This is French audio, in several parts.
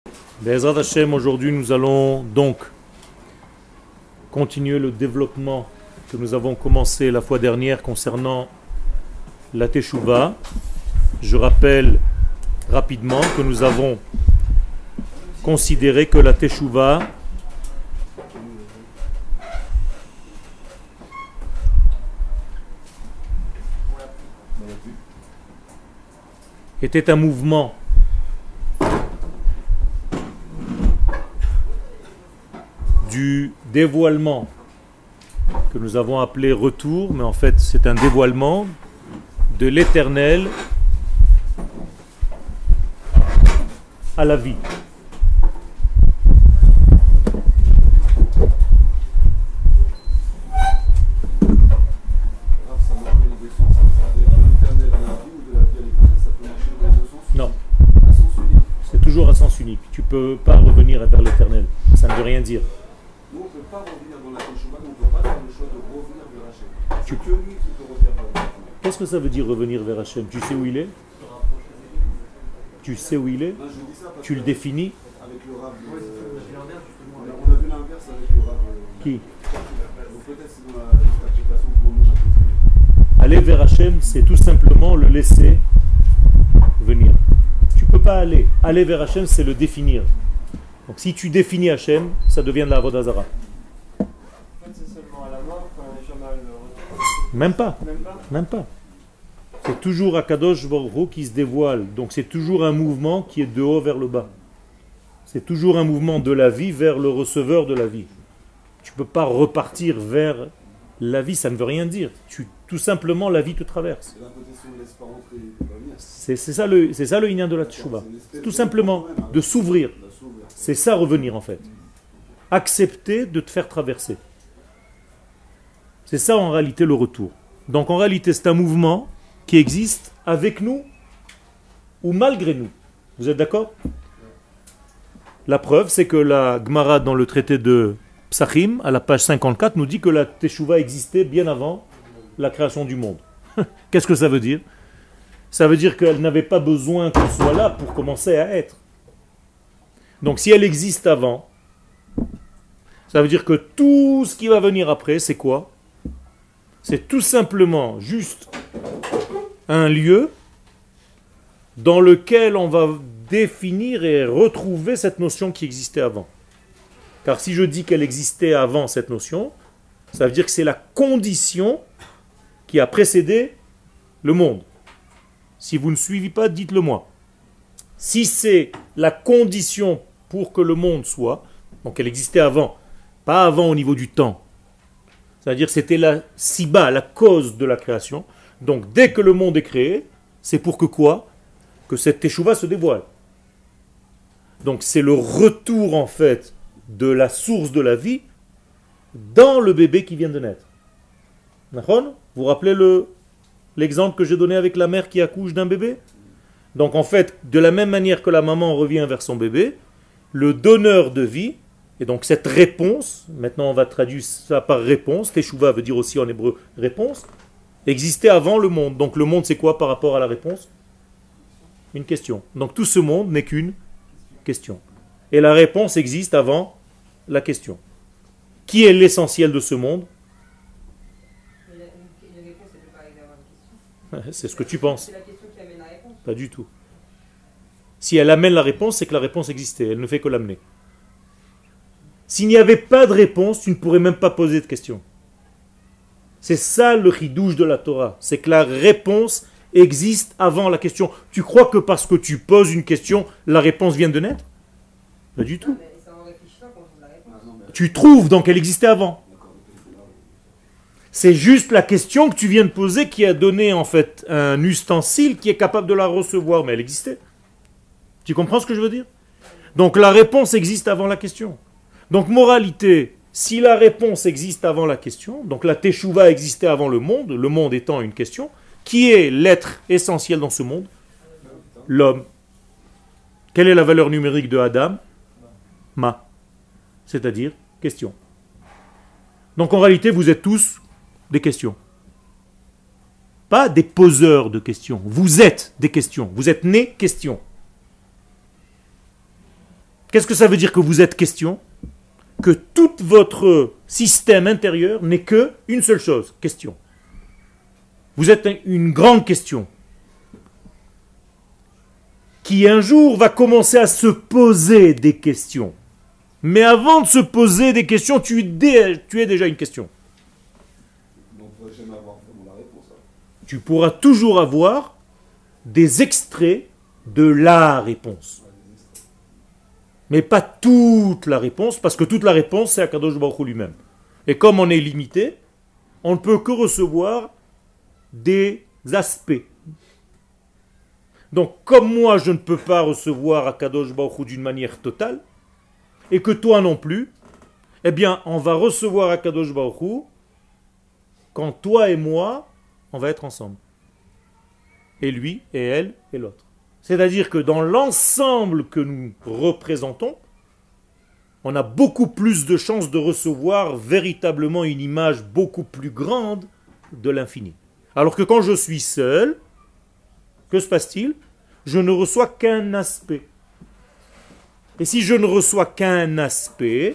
Be'ezrat Hashem, aujourd'hui nous allons donc continuer le développement que nous avons commencé la fois dernière concernant la Teshuvah. Je rappelle rapidement que nous avons considéré que la Teshuvah était un mouvement du dévoilement que nous avons appelé retour, mais en fait c'est un dévoilement de l'éternel à la vie. Non, c'est toujours à sens unique. Tu peux pas revenir vers l'éternel. Ça ne veut rien dire. Nous, on ne peut pas revenir dans la Teshuvah, donc on ne peut pas faire le choix de revenir vers Hachem. C'est que lui qui peut revenir vers Hachem. Qu'est-ce que ça veut dire revenir vers Hachem? Tu sais où il est? Tu sais où il est? Non, je dis ça parce Tu le définis? avec le Rav. On a vu l'inverse avec le Rav. Qui? Donc peut-être c'est dans l'interprétation que l'on a compris. Aller vers Hachem, c'est tout simplement le laisser venir. Tu peux pas aller. Aller vers Hachem, c'est le définir. Donc si tu définis Hachem, ça devient de la Avodah Zarah. En fait, c'est seulement à la mort quand les gens mal le retour. Même pas. Même pas. Même pas. C'est toujours Akadosh Baruch Hu qui se dévoile. Donc c'est toujours un mouvement qui est de haut vers le bas. C'est toujours un mouvement de la vie vers le receveur de la vie. Tu ne peux pas repartir vers la vie, ça ne veut rien dire. Tout simplement, la vie te traverse. Et d'un côté, si on ne laisse pas rentrer, il ne peut pas venir. C'est ça le inyan de la Teshuvah. C'est tout simplement de s'ouvrir. C'est ça revenir en fait. Accepter de te faire traverser. C'est ça en réalité le retour. Donc en réalité c'est un mouvement qui existe avec nous ou malgré nous. Vous êtes d'accord? La preuve c'est que la Gemara dans le traité de Psachim à la page 54 nous dit que la Teshuvah existait bien avant la création du monde. Qu'est-ce que ça veut dire? Ça veut dire qu'elle n'avait pas besoin qu'on soit là pour commencer à être. Donc si elle existe avant, ça veut dire que tout ce qui va venir après, c'est quoi? C'est tout simplement juste un lieu dans lequel on va définir et retrouver cette notion qui existait avant. Car si je dis qu'elle existait avant cette notion, ça veut dire que c'est la condition qui a précédé le monde. Si vous ne suivez pas, dites-le moi. Si c'est la condition pour que le monde soit, donc elle existait avant, pas avant au niveau du temps, c'est-à-dire c'était la siba, la cause de la création, donc dès que le monde est créé, c'est pour que quoi? Que cette teshuva se dévoile. Donc c'est le retour en fait de la source de la vie dans le bébé qui vient de naître. Vous vous rappelez l'exemple que j'ai donné avec la mère qui accouche d'un bébé? Donc en fait, de la même manière que la maman revient vers son bébé, le donneur de vie, et donc cette réponse, maintenant on va traduire ça par réponse, Teshuvah veut dire aussi en hébreu réponse, existait avant le monde. Donc le monde c'est quoi par rapport à la réponse? Une question. Donc tout ce monde n'est qu'une question. Et la réponse existe avant la question. Qui est l'essentiel de ce monde? C'est ce que tu penses. C'est la question qui amène la réponse. Pas du tout. Si elle amène la réponse, c'est que la réponse existait. Elle ne fait que l'amener. S'il n'y avait pas de réponse, tu ne pourrais même pas poser de question. C'est ça le chidouche de la Torah. C'est que la réponse existe avant la question. Tu crois que parce que tu poses une question, la réponse vient de naître? Pas du tout. Mais c'est en réfléchissant qu'on trouve la réponse. Tu trouves donc elle existait avant. C'est juste la question que tu viens de poser qui a donné en fait un ustensile qui est capable de la recevoir, mais elle existait. Tu comprends ce que je veux dire? Donc la réponse existe avant la question. Donc moralité, si la réponse existe avant la question, donc la Teshuvah existait avant le monde étant une question, qui est l'être essentiel dans ce monde? L'homme. Quelle est la valeur numérique de Adam? Ma. C'est-à-dire question. Donc en réalité, vous êtes tous des questions. Pas des poseurs de questions. Vous êtes des questions. Vous êtes nés questions. Qu'est-ce que ça veut dire que vous êtes question? Que tout votre système intérieur n'est que une seule chose, question. Vous êtes une grande question qui un jour va commencer à se poser des questions. Mais avant de se poser des questions, tu es déjà une question. Donc, on ne pourrait jamais avoir vraiment la réponse. Tu pourras toujours avoir des extraits de la réponse. Mais pas toute la réponse, parce que toute la réponse, c'est Akadosh Baruch Hu lui-même. Et comme on est limité, on ne peut que recevoir des aspects. Donc, comme moi, je ne peux pas recevoir Akadosh Baruch Hu d'une manière totale, et que toi non plus, eh bien, on va recevoir Akadosh Baruch Hu quand toi et moi, on va être ensemble. Et lui, et elle, et l'autre. C'est-à-dire que dans l'ensemble que nous représentons, on a beaucoup plus de chances de recevoir véritablement une image beaucoup plus grande de l'infini. Alors que quand je suis seul, que se passe-t-il? Je ne reçois qu'un aspect. Et si je ne reçois qu'un aspect,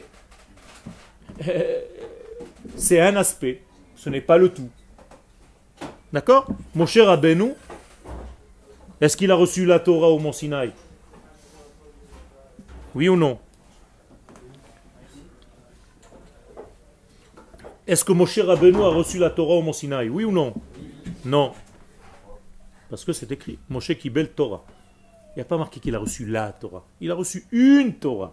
c'est un aspect, ce n'est pas le tout. D'accord? Mon cher Rabbeinu, est-ce qu'il a reçu la Torah au Mont Sinaï? Oui ou non? Est-ce que Moshe Rabbeinu a reçu la Torah au Mont Sinaï? Oui ou non? Non. Parce que c'est écrit, Moshe Kibel Torah. Il n'y a pas marqué qu'il a reçu la Torah. Il a reçu une Torah.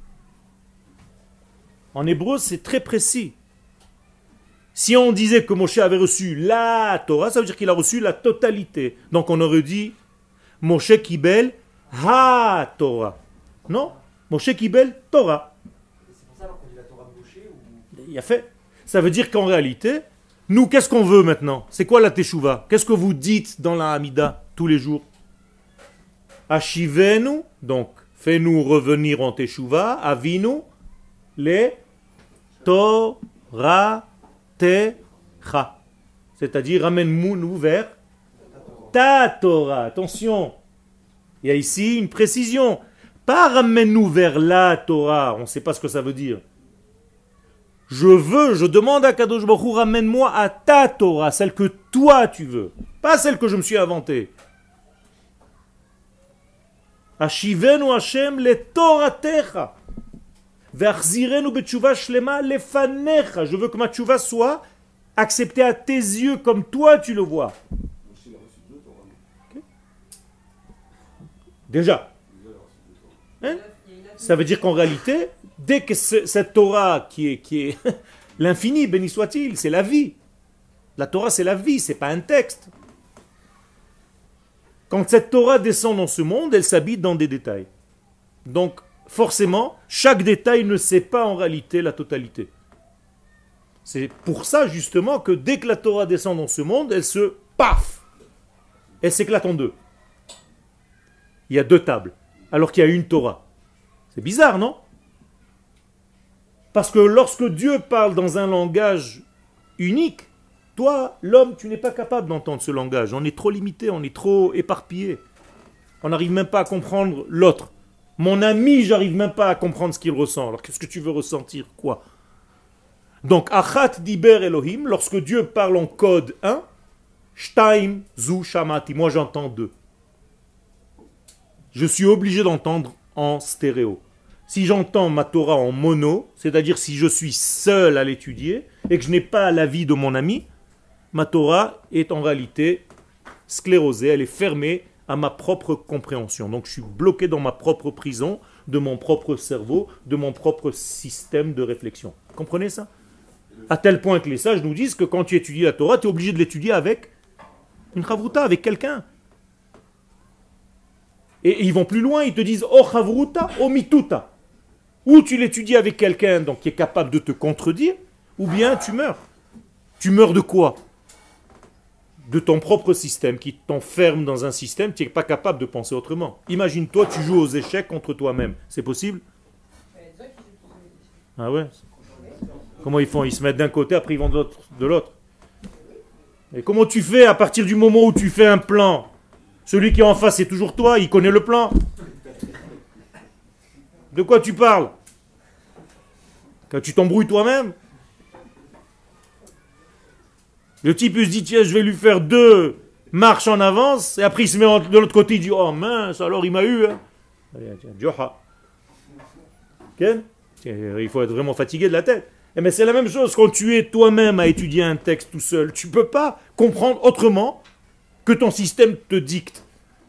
En hébreu, c'est très précis. Si on disait que Moshe avait reçu la Torah, ça veut dire qu'il a reçu la totalité. Donc on aurait dit Moshe Kibel ha Torah. Non, Moshe Kibel Torah. C'est pour ça alors qu'on dit la Torah de Moshe ou... Il a fait. Ça veut dire qu'en réalité, nous, qu'est-ce qu'on veut maintenant? C'est quoi la Teshuvah? Qu'est-ce que vous dites dans la Hamida tous les jours? Ashivenu, donc fais-nous revenir en Teshuvah, Avinu, les Torah Techa. C'est-à-dire, ramène-nous vers ta Torah. Attention, il y a ici une précision. Pas ramène-nous vers la Torah, on ne sait pas ce que ça veut dire. Je demande à Kadosh Baruch Hu, ramène-moi à ta Torah, celle que toi tu veux, pas celle que je me suis inventée. Ashivenu Hashem le Toratecha. Ve'achzirenu betshuvah shlema lefanecha. Je veux que ma tshuvah soit acceptée à tes yeux comme toi tu le vois. Okay. Déjà. Hein? Ça veut dire qu'en réalité, dès que cette Torah qui est l'infini, béni soit-il, c'est la vie. La Torah c'est la vie, c'est pas un texte. Quand cette Torah descend dans ce monde, elle s'habite dans des détails. Donc, forcément, chaque détail ne sait pas en réalité la totalité. C'est pour ça, justement, que dès que la Torah descend dans ce monde, elle se paf, elle s'éclate en deux. Il y a deux tables, alors qu'il y a une Torah. C'est bizarre, non? Parce que lorsque Dieu parle dans un langage unique, toi, l'homme, tu n'es pas capable d'entendre ce langage. On est trop limité, on est trop éparpillé. On n'arrive même pas à comprendre l'autre. Mon ami, j'arrive même pas à comprendre ce qu'il ressent. Alors qu'est-ce que tu veux ressentir? Quoi? Donc, Achat Diber Elohim, lorsque Dieu parle en code 1, Shtaim Zu Shamati, moi j'entends 2. Je suis obligé d'entendre en stéréo. Si j'entends ma Torah en mono, c'est-à-dire si je suis seul à l'étudier et que je n'ai pas l'avis de mon ami, ma Torah est en réalité sclérosée, elle est fermée à ma propre compréhension. Donc je suis bloqué dans ma propre prison, de mon propre cerveau, de mon propre système de réflexion. Comprenez ça? À tel point que les sages nous disent que quand tu étudies la Torah, tu es obligé de l'étudier avec une chavruta, avec quelqu'un. Et ils vont plus loin, ils te disent « Oh chavruta, oh mituta ». Ou tu l'étudies avec quelqu'un donc, qui est capable de te contredire, ou bien tu meurs. Tu meurs de quoi? De ton propre système qui t'enferme dans un système, tu n'es pas capable de penser autrement. Imagine-toi, tu joues aux échecs contre toi-même. C'est possible? Ah ouais? Comment ils font? Ils se mettent d'un côté, après ils vont de l'autre. Et comment tu fais à partir du moment où tu fais un plan? Celui qui est en face, c'est toujours toi, il connaît le plan. De quoi tu parles? Quand tu t'embrouilles toi-même? Le type il se dit, tiens, je vais lui faire 2 marches en avance, et après il se met de l'autre côté, il dit, oh mince, alors il m'a eu. Hein. Allez, tiens, Joha. Okay? Il faut être vraiment fatigué de la tête. Mais c'est la même chose quand tu es toi-même à étudier un texte tout seul. Tu ne peux pas comprendre autrement que ton système te dicte.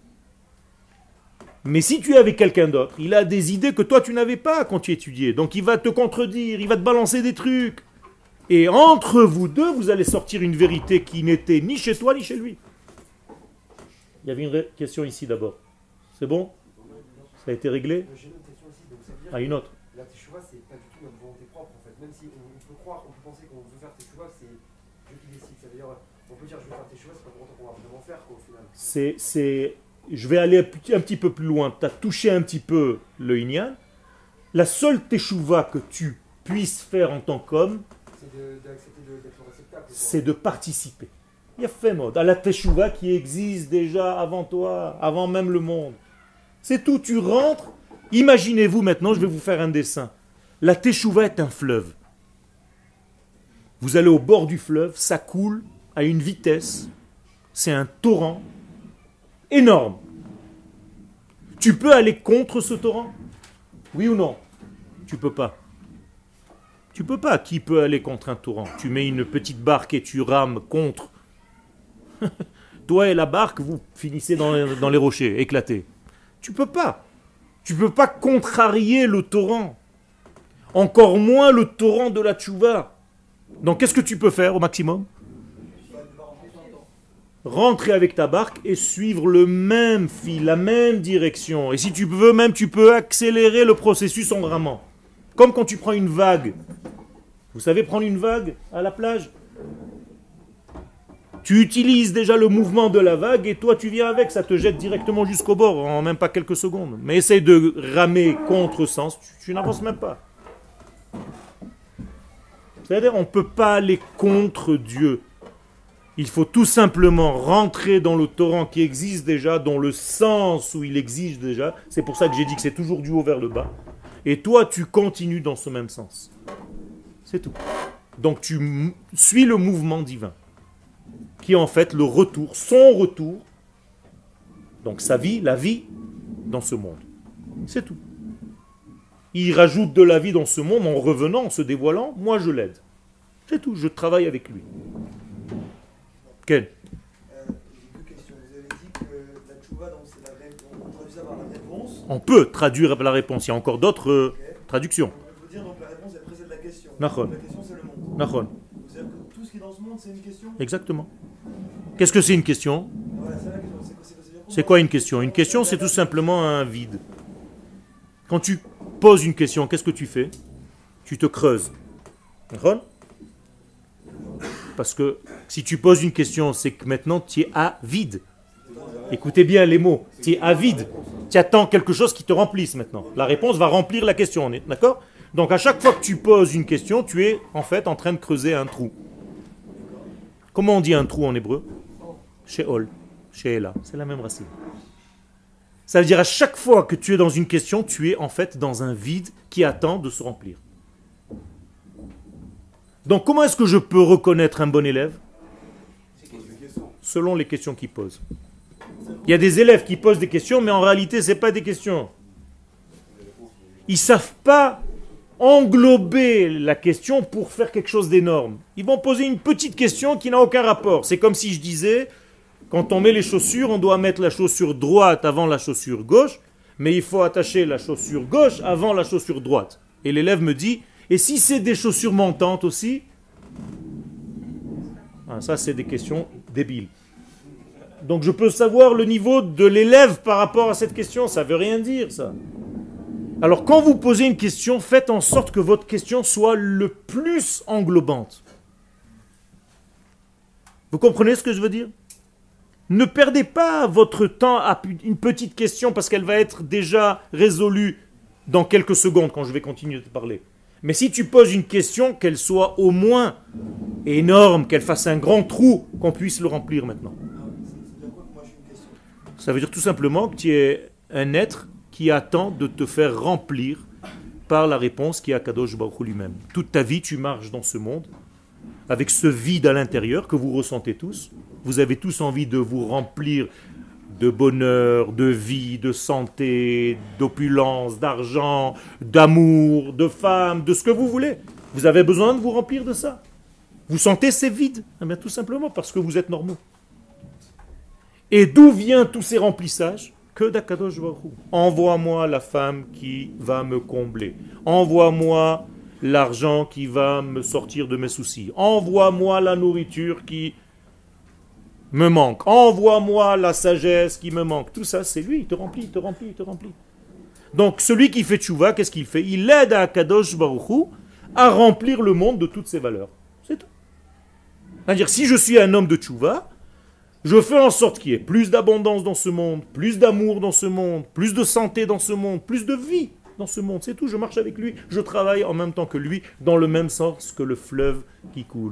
Mais si tu es avec quelqu'un d'autre, il a des idées que toi tu n'avais pas quand tu étudiais. Donc il va te contredire, il va te balancer des trucs. Et entre vous deux, vous allez sortir une vérité qui n'était ni chez toi ni chez lui. Il y avait une question ici d'abord. C'est bon? Ça a été réglé? J'ai une question aussi, donc ça veut dire Ah, une autre. la teshuva, c'est pas du tout notre volonté propre en fait. Même si on peut croire, on peut penser qu'on veut faire teshuva, c'est Dieu qui décide. Ça veut dire, on peut dire je vais faire teshuva, c'est pas pour autant qu'on va vraiment faire quoi, au final. Je vais aller un petit peu plus loin. Tu as touché un petit peu le Inyan. La seule teshuva que tu puisses faire en tant qu'homme, C'est d'accepter d'être le réceptacle. c'est de participer. Il y a fait mode à la teshuva qui existe déjà avant toi, avant même le monde. C'est tout, tu rentres. Imaginez-vous maintenant, je vais vous faire un dessin. La teshuva est un fleuve. Vous allez au bord du fleuve, ça coule à une vitesse. C'est un torrent énorme. Tu peux aller contre ce torrent? Oui ou non? Tu peux pas. Tu peux pas. Qui peut aller contre un torrent? Tu mets une petite barque et tu rames contre. Toi et la barque, vous finissez dans les rochers, éclatés. Tu peux pas. Tu peux pas contrarier le torrent. Encore moins le torrent de la tchouva. Donc qu'est-ce que tu peux faire au maximum? Rentrer avec ta barque et suivre le même fil, la même direction. Et si tu veux même, tu peux accélérer le processus en ramant. Comme quand tu prends une vague. Vous savez prendre une vague à la plage? Tu utilises déjà le mouvement de la vague et toi tu viens avec, ça te jette directement jusqu'au bord en même pas quelques secondes. Mais essaye de ramer contre sens, tu n'avances même pas. C'est-à-dire on ne peut pas aller contre Dieu. Il faut tout simplement rentrer dans le torrent qui existe déjà, dans le sens où il existe déjà. C'est pour ça que j'ai dit que c'est toujours du haut vers le bas. Et toi, tu continues dans ce même sens. C'est tout. Donc tu suis le mouvement divin, qui est en fait le retour, son retour, donc sa vie, la vie dans ce monde. C'est tout. Il rajoute de la vie dans ce monde en revenant, en se dévoilant. Moi, je l'aide. C'est tout. Je travaille avec lui. Quel? J'ai 2 questions. Vous avez dit que la tchouva, donc c'est on traduit ça par la réponse. On peut traduire la réponse. Il y a encore d'autres traductions. On peut dire donc la réponse elle précède la question. Nachon. La question c'est le monde. Nachon. C'est-à-dire que tout ce qui est dans ce monde c'est une question. Exactement. Qu'est-ce que c'est une question? Voilà, c'est la question. C'est quoi une question? Une question, c'est tout simplement un vide. Quand tu poses une question, qu'est-ce que tu fais? Tu te creuses. Nachon? Parce que si tu poses une question, c'est que maintenant tu es à vide. Écoutez bien les mots. Tu es à vide. Tu attends quelque chose qui te remplisse maintenant. La réponse va remplir la question, on est d'accord? Donc à chaque fois que tu poses une question, tu es en fait en train de creuser un trou. Comment on dit un trou en hébreu? Sheol. Sheela. C'est la même racine. Ça veut dire à chaque fois que tu es dans une question, tu es en fait dans un vide qui attend de se remplir. Donc comment est-ce que je peux reconnaître un bon élève? Selon les questions qu'il pose. Il y a des élèves qui posent des questions, mais en réalité, ce n'est pas des questions. Ils ne savent pas englober la question pour faire quelque chose d'énorme. Ils vont poser une petite question qui n'a aucun rapport. C'est comme si je disais, quand on met les chaussures, on doit mettre la chaussure droite avant la chaussure gauche, mais il faut attacher la chaussure gauche avant la chaussure droite. Et l'élève me dit, et si c'est des chaussures montantes aussi? Ça, c'est des questions débiles. Donc je peux savoir le niveau de l'élève par rapport à cette question. Ça ne veut rien dire, ça. Alors quand vous posez une question, faites en sorte que votre question soit le plus englobante. Vous comprenez ce que je veux dire? Ne perdez pas votre temps à une petite question parce qu'elle va être déjà résolue dans quelques secondes quand je vais continuer de parler. Mais si tu poses une question, qu'elle soit au moins énorme, qu'elle fasse un grand trou, qu'on puisse le remplir maintenant. Ça veut dire tout simplement que tu es un être qui attend de te faire remplir par la réponse qui est Akadosh Baruch Hu lui-même. Toute ta vie, tu marches dans ce monde avec ce vide à l'intérieur que vous ressentez tous. Vous avez tous envie de vous remplir de bonheur, de vie, de santé, d'opulence, d'argent, d'amour, de femmes, de ce que vous voulez. Vous avez besoin de vous remplir de ça. Vous sentez ces vides? Eh bien, tout simplement parce que vous êtes normaux. Et d'où viennent tous ces remplissages? Que d'Akadosh Baruch Hu. Envoie-moi la femme qui va me combler. Envoie-moi l'argent qui va me sortir de mes soucis. Envoie-moi la nourriture qui me manque. Envoie-moi la sagesse qui me manque. Tout ça, c'est lui. Il te remplit, il te remplit, il te remplit. Donc, celui qui fait tchouva, qu'est-ce qu'il fait? Il aide à Akadosh Baruch Hu à remplir le monde de toutes ses valeurs. C'est tout. C'est-à-dire, si je suis un homme de tchouva, je fais en sorte qu'il y ait plus d'abondance dans ce monde, plus d'amour dans ce monde, plus de santé dans ce monde, plus de vie dans ce monde. C'est tout, je marche avec lui, je travaille en même temps que lui, dans le même sens que le fleuve qui coule.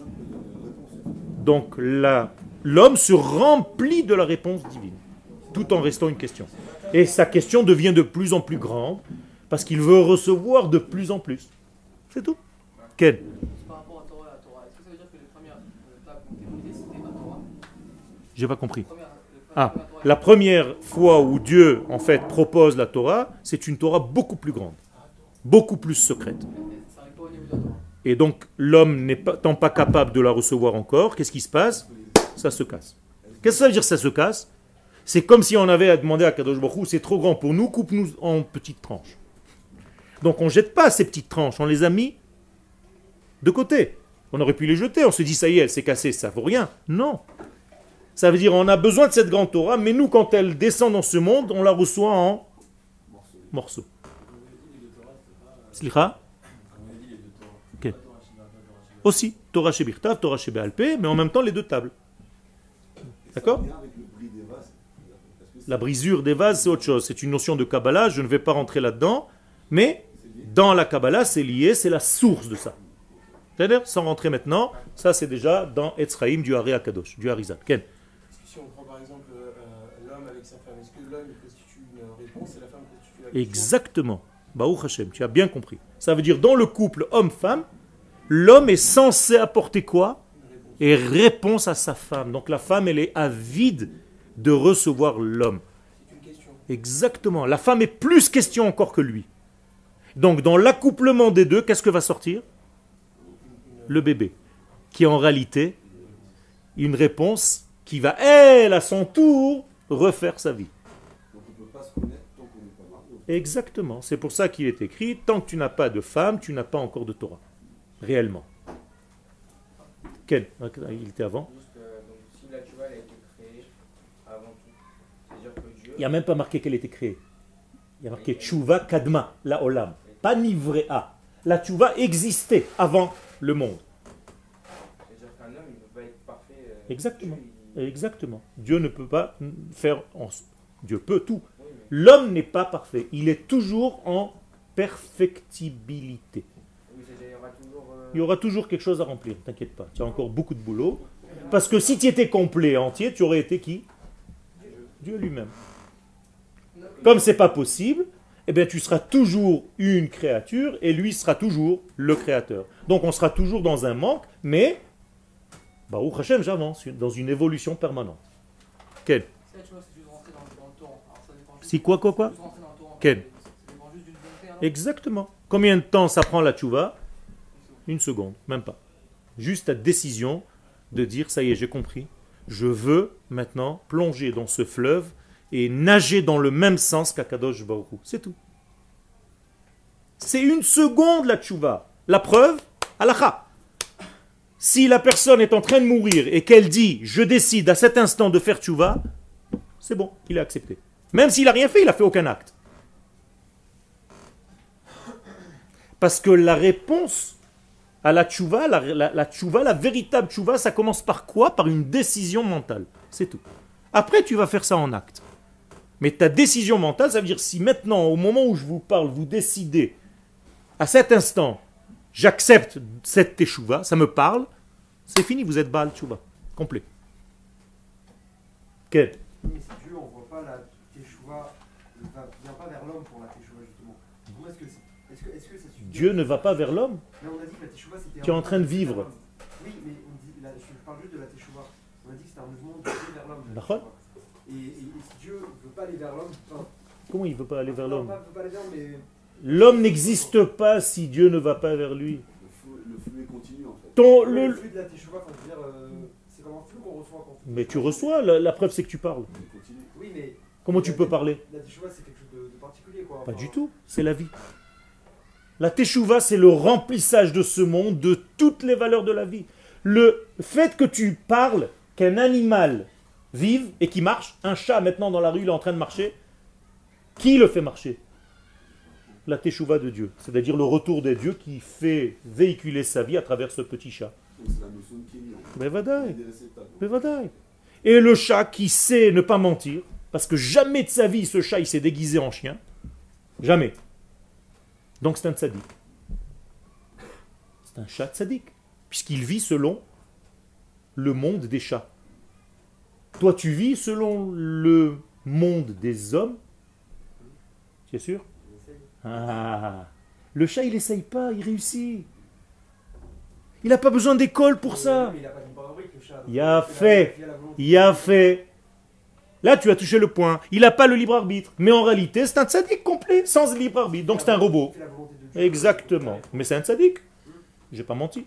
Donc l'homme se remplit de la réponse divine, tout en restant une question. Et sa question devient de plus en plus grande, parce qu'il veut recevoir de plus en plus. C'est tout. Quel? Par rapport à Torah, est-ce que ça veut dire que les premières tables qui ont été montées, c'était à Torah? J'ai pas compris. Ah, La première fois où Dieu, en fait, propose la Torah, c'est une Torah beaucoup plus grande, beaucoup plus secrète. ça arrive pas au niveau de la Torah. Et donc, l'homme n'étant pas capable de la recevoir encore, qu'est-ce qui se passe? Ça se casse. Qu'est-ce que ça veut dire, ça se casse? C'est comme si on avait à demander à Kadosh Baruch Hu, c'est trop grand pour nous, coupe-nous en petites tranches. Donc, on ne jette pas ces petites tranches, on les a mis de côté. On aurait pu les jeter, on se dit, ça y est, elle s'est cassée, ça vaut rien. Non. Ça veut dire on a besoin de cette grande Torah, mais nous, quand elle descend dans ce monde, on la reçoit en morceaux. Slicha? Ok. Aussi, Torah Shebirtav, Torah Shebealpeh, mais en même temps les deux tables. D'accord? La brisure des vases, c'est autre chose. C'est une notion de Kabbalah, je ne vais pas rentrer là-dedans, mais dans la Kabbalah, c'est lié, c'est la source de ça. C'est-à-dire, sans rentrer maintenant, ça c'est déjà dans Etzraïm du Haré Akadosh, du Harizal. Ken? Si on prend par exemple l'homme avec sa femme, est-ce que l'homme constitue une réponse et la femme constitue la question? Exactement. Baruch Hashem, tu as bien compris. Ça veut dire dans le couple homme-femme, l'homme est censé apporter quoi? Et réponse à sa femme. Donc la femme, elle est avide de recevoir l'homme. C'est une question. Exactement. La femme est plus question encore que lui. Donc dans l'accouplement des deux, qu'est-ce que va sortir? Le bébé. Qui est en réalité une réponse qui va, elle, à son tour, refaire sa vie. Donc on ne peut pas se connaître tant qu'on n'est pas marié. Exactement. C'est pour ça qu'il est écrit, tant que tu n'as pas de femme, tu n'as pas encore de Torah. Réellement. Ken, il était avant. Juste, donc, si la tchouva elle a été créée avant tout, c'est-à-dire que Dieu. Il n'y a même pas marqué qu'elle était créée. Il y a marqué Tchouva Kadma, la Olam. Pas Nivrea. La Tchouva existait avant le monde. C'est-à-dire qu'un homme, il ne peut pas être parfait. Exactement. Dieu, Exactement. Dieu ne peut pas faire... Dieu peut tout. oui, mais L'homme n'est pas parfait. Il est toujours en perfectibilité. oui, c'est-à-dire, il y aura toujours. Il y aura toujours quelque chose à remplir, t'inquiète pas. Tu as encore beaucoup de boulot. Parce que si tu étais complet, entier, tu aurais été qui? Dieu lui-même. Comme c'est pas possible, eh bien tu seras toujours une créature et lui sera toujours le créateur. Donc on sera toujours dans un manque, mais Baruch Hashem, j'avance dans une évolution permanente. Quel? Si la tchouva, c'est juste rentrer dans le torrent. Alors ça dépend juste. Si quoi? Juste rentrer dans le torrent. Quel? Ça dépend juste d'une volonté. alors. Exactement. Combien de temps ça prend la tchouva? Une seconde, même pas. Juste ta décision de dire, ça y est, j'ai compris. Je veux maintenant plonger dans ce fleuve et nager dans le même sens qu'Akadosh Baruch Hu. C'est tout. C'est une seconde la tchouva. La preuve, halakha. Si la personne est en train de mourir et qu'elle dit, je décide à cet instant de faire tchouva, c'est bon, il a accepté. Même s'il n'a rien fait, il n'a fait aucun acte. Parce que la réponse à la tchouva, la tchouva, la véritable tchouva, ça commence par quoi? Par une décision mentale. C'est tout. Après, tu vas faire ça en acte. Mais ta décision mentale, ça veut dire si maintenant, au moment où je vous parle, vous décidez, à cet instant, j'accepte cette tchouva, ça me parle, c'est fini, vous êtes Baal tchouva. Complet. Quel? Mais si Dieu n'envoie pas la teshuva, il ne vient pas vers l'homme pour la teshuva justement. Du coup, est-ce est-ce que ça suffit? Dieu ne va pas vers l'homme. Mais on a dit que la teshuva c'était. Tu es en train de vivre. Oui, mais on dit, là, je parle juste de la teshuva. On a dit que c'était un mouvement de Dieu vers l'homme. D'accord. Et si Dieu ne veut pas aller vers l'homme, enfin, Comment il ne veut pas aller vers non, l'homme? veut pas aller vers l'homme, mais. L'homme n'existe pas si Dieu ne va pas vers lui. Le flux est continu en fait. Le flux de la teshuva, enfin, je veux dire, c'est comme un flux qu'on reçoit quand. Mais tu reçois, la preuve c'est que tu parles. Il est continu. Oui, mais. Comment tu peux parler? La teshuva, c'est quelque chose de particulier, quoi. Pas Enfin, du tout, c'est la vie. La teshuva, c'est le remplissage de ce monde de toutes les valeurs de la vie. Le fait que tu parles, qu'un animal vive et qui marche, un chat maintenant dans la rue, il est en train de marcher, qui le fait marcher? La teshuva de Dieu, c'est-à-dire le retour des dieux qui fait véhiculer sa vie à travers ce petit chat. Donc c'est la notion de Kenyan. Mais vadaï. Des réceptacles. Mais vadaï. Et le chat qui sait ne pas mentir, parce que jamais de sa vie ce chat il s'est déguisé en chien, jamais. Donc c'est un tzaddik. C'est un chat tzaddik, puisqu'il vit selon le monde des chats. Toi tu vis selon le monde des hommes. Tu es sûr? Ah, le chat il essaye pas, il réussit. Il n'a pas besoin d'école pour ça. mais il a pas de libre arbitre, le chat. Il a fait. Il a fait. Là, tu as touché le point. Il n'a pas le libre arbitre. Mais en réalité, c'est un tzaddik complet, sans libre arbitre. Donc c'est un robot. Il fait la volonté de Dieu. Exactement. Mais c'est un tzaddik. J'ai pas menti.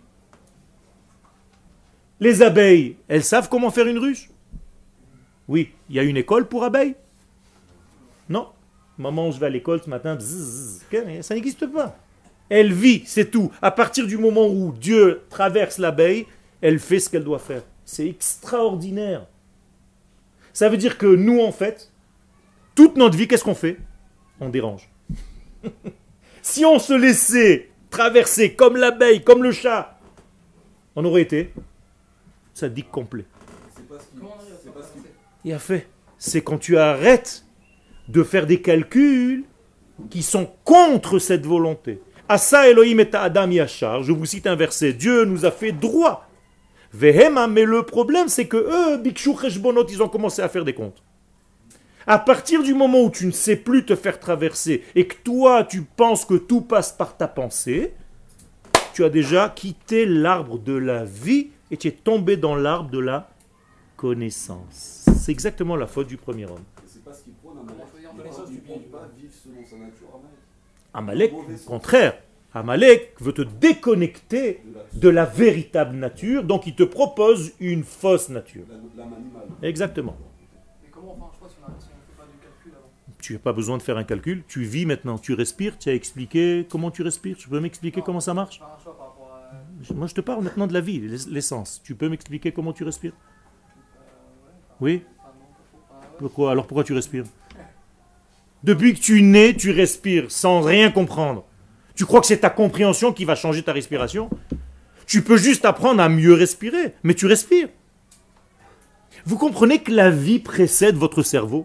Les abeilles, elles savent comment faire une ruche? Oui. Il y a une école pour abeilles? Non. Maman, je vais à l'école ce matin. Bzzz, ça n'existe pas. Elle vit, c'est tout. À partir du moment où Dieu traverse l'abeille, elle fait ce qu'elle doit faire. C'est extraordinaire. Ça veut dire que nous, en fait, toute notre vie, qu'est-ce qu'on fait? On dérange. Si on se laissait traverser comme l'abeille, comme le chat, on aurait été tzaddik complet. C'est pas ce qui. Comment on arrive à C'est faire pas ce qui. avancer? Il a fait. C'est quand tu arrêtes de faire des calculs qui sont contre cette volonté. Asa Elohim et Adam Yachar, je vous cite un verset, Dieu nous a fait droit. Vehema, mais le problème c'est que eux, Bikshu Cheshbonot, ils ont commencé à faire des comptes. À partir du moment où tu ne sais plus te faire traverser et que toi tu penses que tout passe par ta pensée, tu as déjà quitté l'arbre de la vie et tu es tombé dans l'arbre de la connaissance. C'est exactement la faute du premier homme. C'est pas ce qu'il prône, On a choisi entre les Il sauces ne du bien et prône du pas mal. vivre selon sa nature, Amalek, au contraire, Amalek veut te déconnecter de la véritable nature, donc il te propose une fausse nature. l'âme animale. Exactement. Mais comment on fait un choix si on ne fait pas de calcul avant? Tu n'as pas besoin de faire un calcul, tu vis maintenant, tu respires, tu as expliqué comment tu respires, tu peux m'expliquer Non, comment ça marche? Faire un choix par rapport à. Moi je te parle maintenant de la vie, l'essence. Tu peux m'expliquer comment tu respires? Ouais, Oui? enfin, non, pas trop. Enfin, ouais. Pourquoi? Alors pourquoi tu respires? Depuis que tu nais, tu respires sans rien comprendre. Tu crois que c'est ta compréhension qui va changer ta respiration? Tu peux juste apprendre à mieux respirer, mais tu respires. Vous comprenez que la vie précède votre cerveau?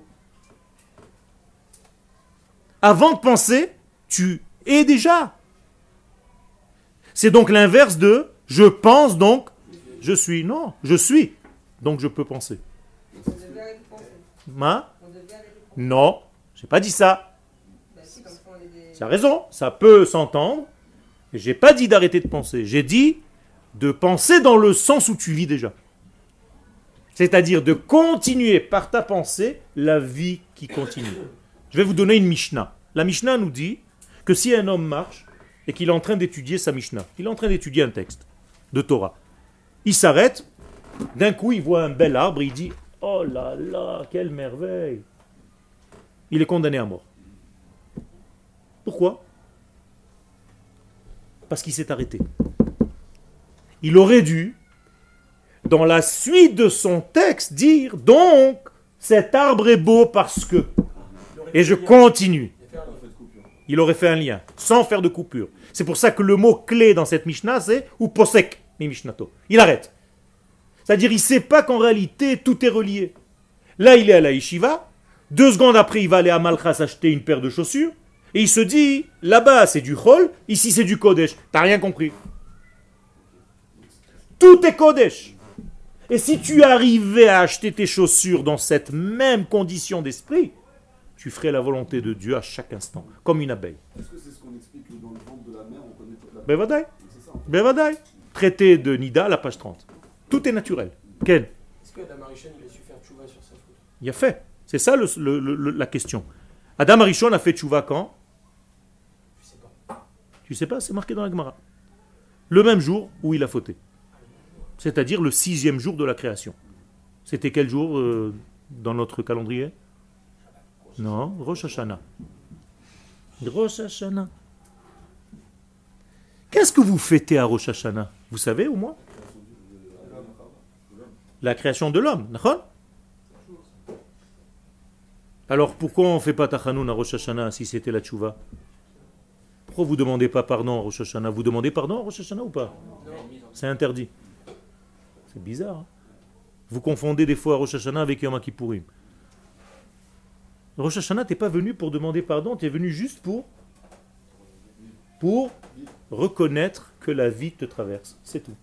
Avant de penser, tu es déjà. C'est donc l'inverse de je pense donc je suis. Non, je suis. Donc je peux penser. On devait arrêter de penser. Hein? On devait arrêter de penser. Non, j'ai pas dit ça. Bah si, comme ça on est des. Tu as raison, ça peut s'entendre. Mais j'ai pas dit d'arrêter de penser. J'ai dit de penser dans le sens où tu vis déjà. C'est-à-dire de continuer par ta pensée la vie qui continue. Je vais vous donner une Mishnah. La Mishnah nous dit que si un homme marche et qu'il est en train d'étudier sa Mishnah, il est en train d'étudier un texte de Torah, il s'arrête, d'un coup il voit un bel arbre et il dit « Oh là là, quelle merveille !» Il est condamné à mort. Pourquoi? Parce qu'il s'est arrêté. Il aurait dû, dans la suite de son texte, dire donc cet arbre est beau parce que. Et je continue. Il aurait fait un lien, sans faire de coupure. C'est pour ça que le mot clé dans cette Mishnah, c'est ou posek, mi Mishnato. Il arrête. C'est-à-dire, il ne sait pas qu'en réalité, tout est relié. Là, il est à la yeshiva. 2 secondes après, il va aller à Malchas acheter une paire de chaussures. Et il se dit, là-bas, c'est du chol, ici, c'est du kodesh. T'as rien compris. Tout est kodesh. Et si tu arrivais à acheter tes chaussures dans cette même condition d'esprit, tu ferais la volonté de Dieu à chaque instant, comme une abeille. Est-ce que c'est ce qu'on explique le dans le ventre de la mer, on connaît toute la Bevadaï. C'est ça. En fait. Bevadaï. Traité de Nida, la page 30. Tout est naturel. Quel? Est-ce que Adam Arishon, il a su faire tchouva sur sa faute? Il a fait. C'est ça la question. Adam Arishon a fait tchouva quand? Je sais pas. Tu sais pas, c'est marqué dans la Gemara. Le même jour où il a fauté. C'est-à-dire le 6e jour de la création. C'était quel jour dans notre calendrier? Non, Rosh Hashanah. Rosh Hashanah. Qu'est-ce que vous fêtez à Rosh Hashanah? Vous savez au moins? La création de l'homme, d'accord? Alors pourquoi on ne fait pas Tachanoun à Rosh Hashanah si c'était la Tchouva? Pourquoi vous ne demandez pas pardon à Rosh Hashanah? Vous demandez pardon à Rosh Hashanah ou pas? C'est interdit. C'est bizarre. Hein? Vous confondez des fois Rosh Hashanah avec Yom Kippourim. Rosh Hashanah, tu n'es pas venu pour demander pardon, tu es venu juste pour reconnaître que la vie te traverse. C'est tout.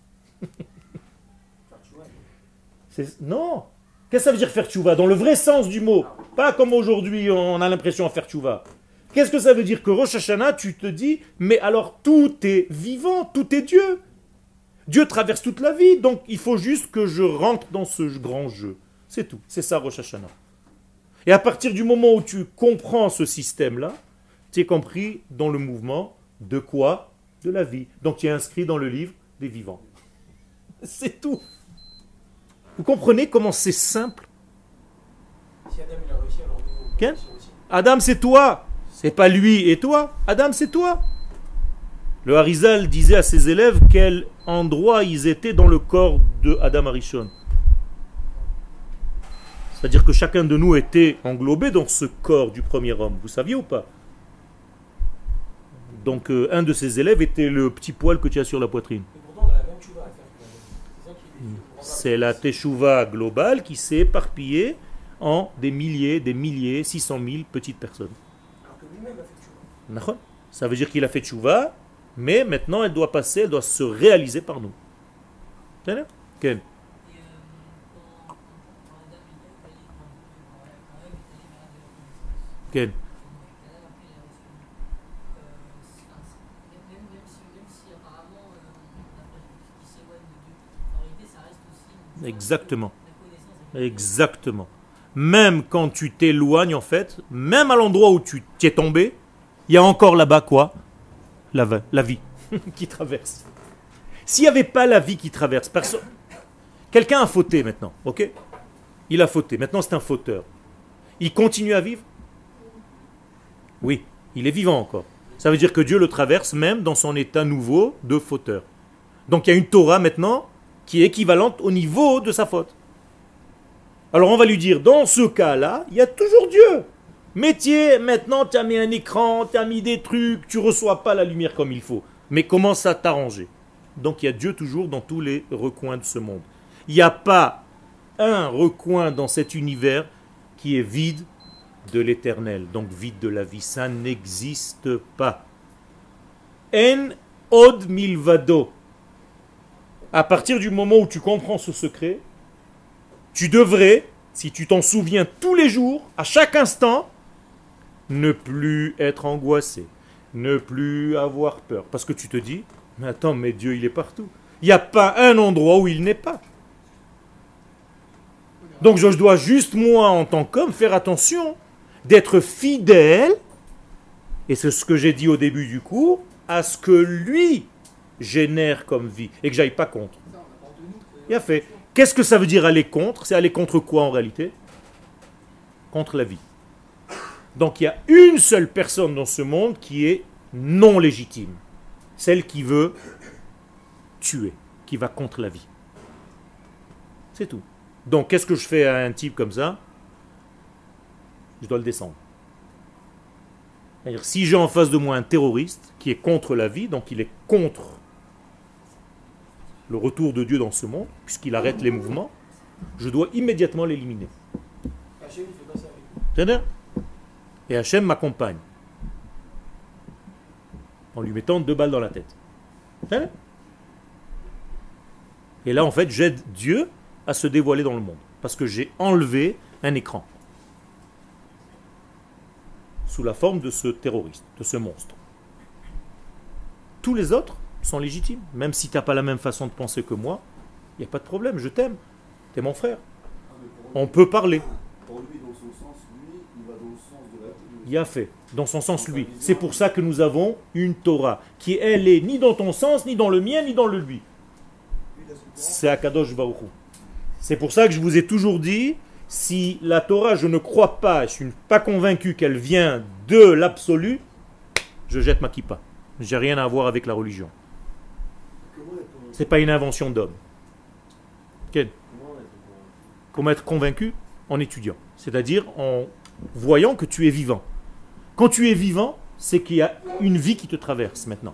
Non. Qu'est-ce que ça veut dire faire tchouva? Dans le vrai sens du mot. Pas comme aujourd'hui on a l'impression de faire tchouva. Qu'est-ce que ça veut dire? Que Rosh Hashanah, tu te dis, mais alors tout est vivant, tout est Dieu. Dieu traverse toute la vie, donc il faut juste que je rentre dans ce grand jeu. C'est tout. C'est ça Rosh Hashanah. Et à partir du moment où tu comprends ce système-là, tu es compris dans le mouvement de quoi? De la vie. Donc tu es inscrit dans le livre des vivants. C'est tout. Vous comprenez comment c'est simple? Si Adam il a réussi, alors nous, on peut Quel? réussir aussi. Adam, c'est toi. C'est pas lui et toi. Adam, c'est toi. Le Harizal disait à ses élèves quel endroit ils étaient dans le corps de Adam Arishon. C'est-à-dire que chacun de nous était englobé dans ce corps du premier homme. Vous saviez ou pas? Donc un de ses élèves était le petit poil que tu as sur la poitrine. Et pourtant, on a la même tchouva à faire. C'est ça qui est le C'est la teshuva globale qui s'est éparpillée en des milliers, 600 000 petites personnes. Alors que lui-même a fait tchouva. D'accord? Ça veut dire qu'il a fait tchouva, mais maintenant elle doit passer, elle doit se réaliser par nous. D'accord? Quel? Quel? Exactement. Exactement. Même quand tu t'éloignes, en fait, même à l'endroit où tu t'es tombé, il y a encore là-bas quoi? La vie qui traverse. S'il n'y avait pas la vie qui traverse, personne. Quelqu'un a fauté maintenant, ok? Il a fauté. Maintenant, c'est un fauteur. Il continue à vivre? Oui, il est vivant encore. Ça veut dire que Dieu le traverse même dans son état nouveau de fauteur. Donc il y a une Torah maintenant qui est équivalente au niveau de sa faute. Alors on va lui dire, dans ce cas-là, il y a toujours Dieu. Métier, maintenant tu as mis un écran, tu as mis des trucs, tu ne reçois pas la lumière comme il faut. Mais commence à t'arranger. Donc il y a Dieu toujours dans tous les recoins de ce monde. Il n'y a pas un recoin dans cet univers qui est vide de l'éternel, donc vide de la vie. Ça n'existe pas. En od milvado. À partir du moment où tu comprends ce secret, tu devrais, si tu t'en souviens tous les jours, à chaque instant, ne plus être angoissé, ne plus avoir peur. Parce que tu te dis, mais attends, mais Dieu il est partout. Il n'y a pas un endroit où il n'est pas. Donc je dois juste moi en tant qu'homme faire attention d'être fidèle, et c'est ce que j'ai dit au début du cours, à ce que lui génère comme vie, et que j'aille pas contre. Il a fait. Qu'est-ce que ça veut dire aller contre? C'est aller contre quoi en réalité? Contre la vie. Donc il y a une seule personne dans ce monde qui est non légitime. Celle qui veut tuer, qui va contre la vie. C'est tout. Donc qu'est-ce que je fais à un type comme ça? Je dois le descendre. C'est-à-dire, si j'ai en face de moi un terroriste qui est contre la vie, donc il est contre le retour de Dieu dans ce monde, puisqu'il arrête les mouvements, je dois immédiatement l'éliminer. Hachem, il fait pas ça avec nous. C'est-à-dire, et Hachem m'accompagne en lui mettant 2 balles dans la tête. C'est-à-dire, et là, en fait, j'aide Dieu à se dévoiler dans le monde, parce que j'ai enlevé un écran sous la forme de ce terroriste, de ce monstre. tous les autres sont légitimes. Même si tu n'as pas la même façon de penser que moi, il n'y a pas de problème, je t'aime. Tu es mon frère. On peut parler. Pour lui, dans son sens, lui, il va dans le sens de la vie. Il a fait, dans son sens lui. C'est pour ça que nous avons une Torah, qui elle est ni dans ton sens, ni dans le mien, ni dans le lui. C'est Akadosh Baruch Hu. C'est pour ça que je vous ai toujours dit, si la Torah, je ne crois pas, je ne suis pas convaincu qu'elle vient de l'absolu, je jette ma kippa. J'ai rien à voir avec la religion. C'est pas une invention d'homme. Ken, comment être convaincu? En étudiant. C'est-à-dire en voyant que tu es vivant. Quand tu es vivant, c'est qu'il y a une vie qui te traverse maintenant.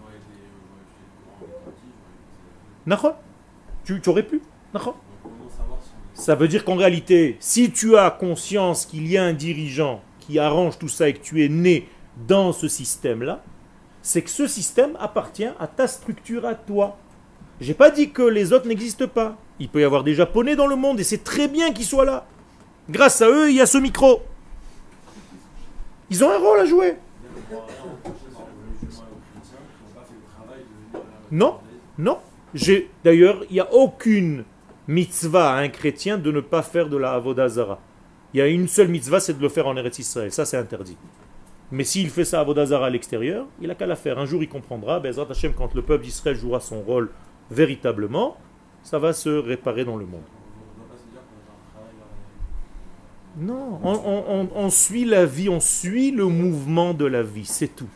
D'accord? Tu aurais pu? D'accord? Ça veut dire qu'en réalité, si tu as conscience qu'il y a un dirigeant qui arrange tout ça et que tu es né dans ce système-là, c'est que ce système appartient à ta structure, à toi. J'ai pas dit que les autres n'existent pas. Il peut y avoir des Japonais dans le monde et c'est très bien qu'ils soient là. Grâce à eux, il y a ce micro. Ils ont un rôle à jouer. Non, non. D'ailleurs, il n'y a aucune mitzvah à un chrétien de ne pas faire de la avodah zara. Il y a une seule mitzvah, c'est de le faire en Eretz Israël. Ça, c'est interdit. Mais s'il fait ça à avodah zara à l'extérieur, il n'a qu'à la faire. Un jour, il comprendra. Bezrat Hashem, quand le peuple d'Israël jouera son rôle véritablement, ça va se réparer dans le monde. Non, on suit la vie, on suit le mouvement de la vie, c'est tout.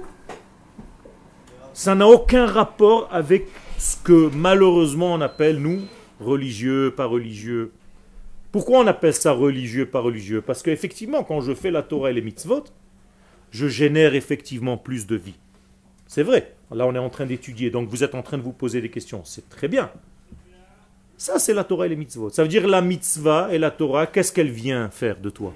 Ça n'a aucun rapport avec ce que malheureusement on appelle, nous, religieux, pas religieux. Pourquoi on appelle ça religieux, pas religieux? Parce qu'effectivement, quand je fais la Torah et les mitzvot, je génère effectivement plus de vie. C'est vrai, là on est en train d'étudier, donc vous êtes en train de vous poser des questions, c'est très bien. Ça, c'est la Torah et les mitzvot. Ça veut dire la mitzvah et la Torah, qu'est-ce qu'elle vient faire de toi?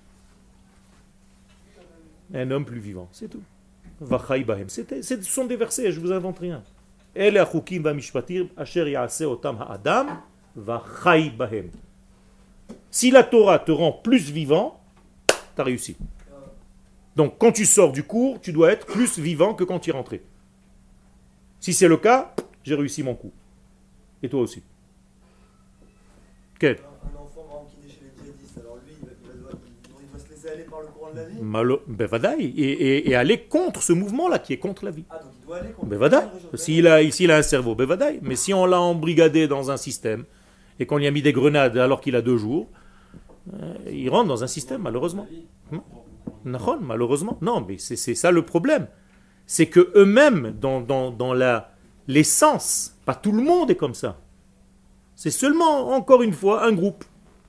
Un homme plus vivant, c'est tout. Vachai bahem. Ce sont des versets, je ne vous invente rien. Ele achukim vamishpatim asher yaaseh otam ha'adam vachai bahem. Si la Torah te rend plus vivant, tu as réussi. Donc, quand tu sors du cours, tu dois être plus vivant que quand tu es rentré. Si c'est le cas, j'ai réussi mon coup. Et toi aussi. Okay. Un enfant qui est chez les djihadistes, alors lui, il doit se laisser aller par le courant de la vie. Ben vadaï, et aller contre ce mouvement-là qui est contre la vie. Ah, donc il doit aller contre. Ben vadaï. S'il a un cerveau, ben vadaï. Mais si on l'a embrigadé dans un système et qu'on lui a mis des grenades alors qu'il a 2 jours, il rentre dans un système, malheureusement. Malheureusement. Non, mais c'est ça le problème. C'est que eux-mêmes, dans l'essence, pas tout le monde est comme ça. C'est seulement, encore une fois, un groupe.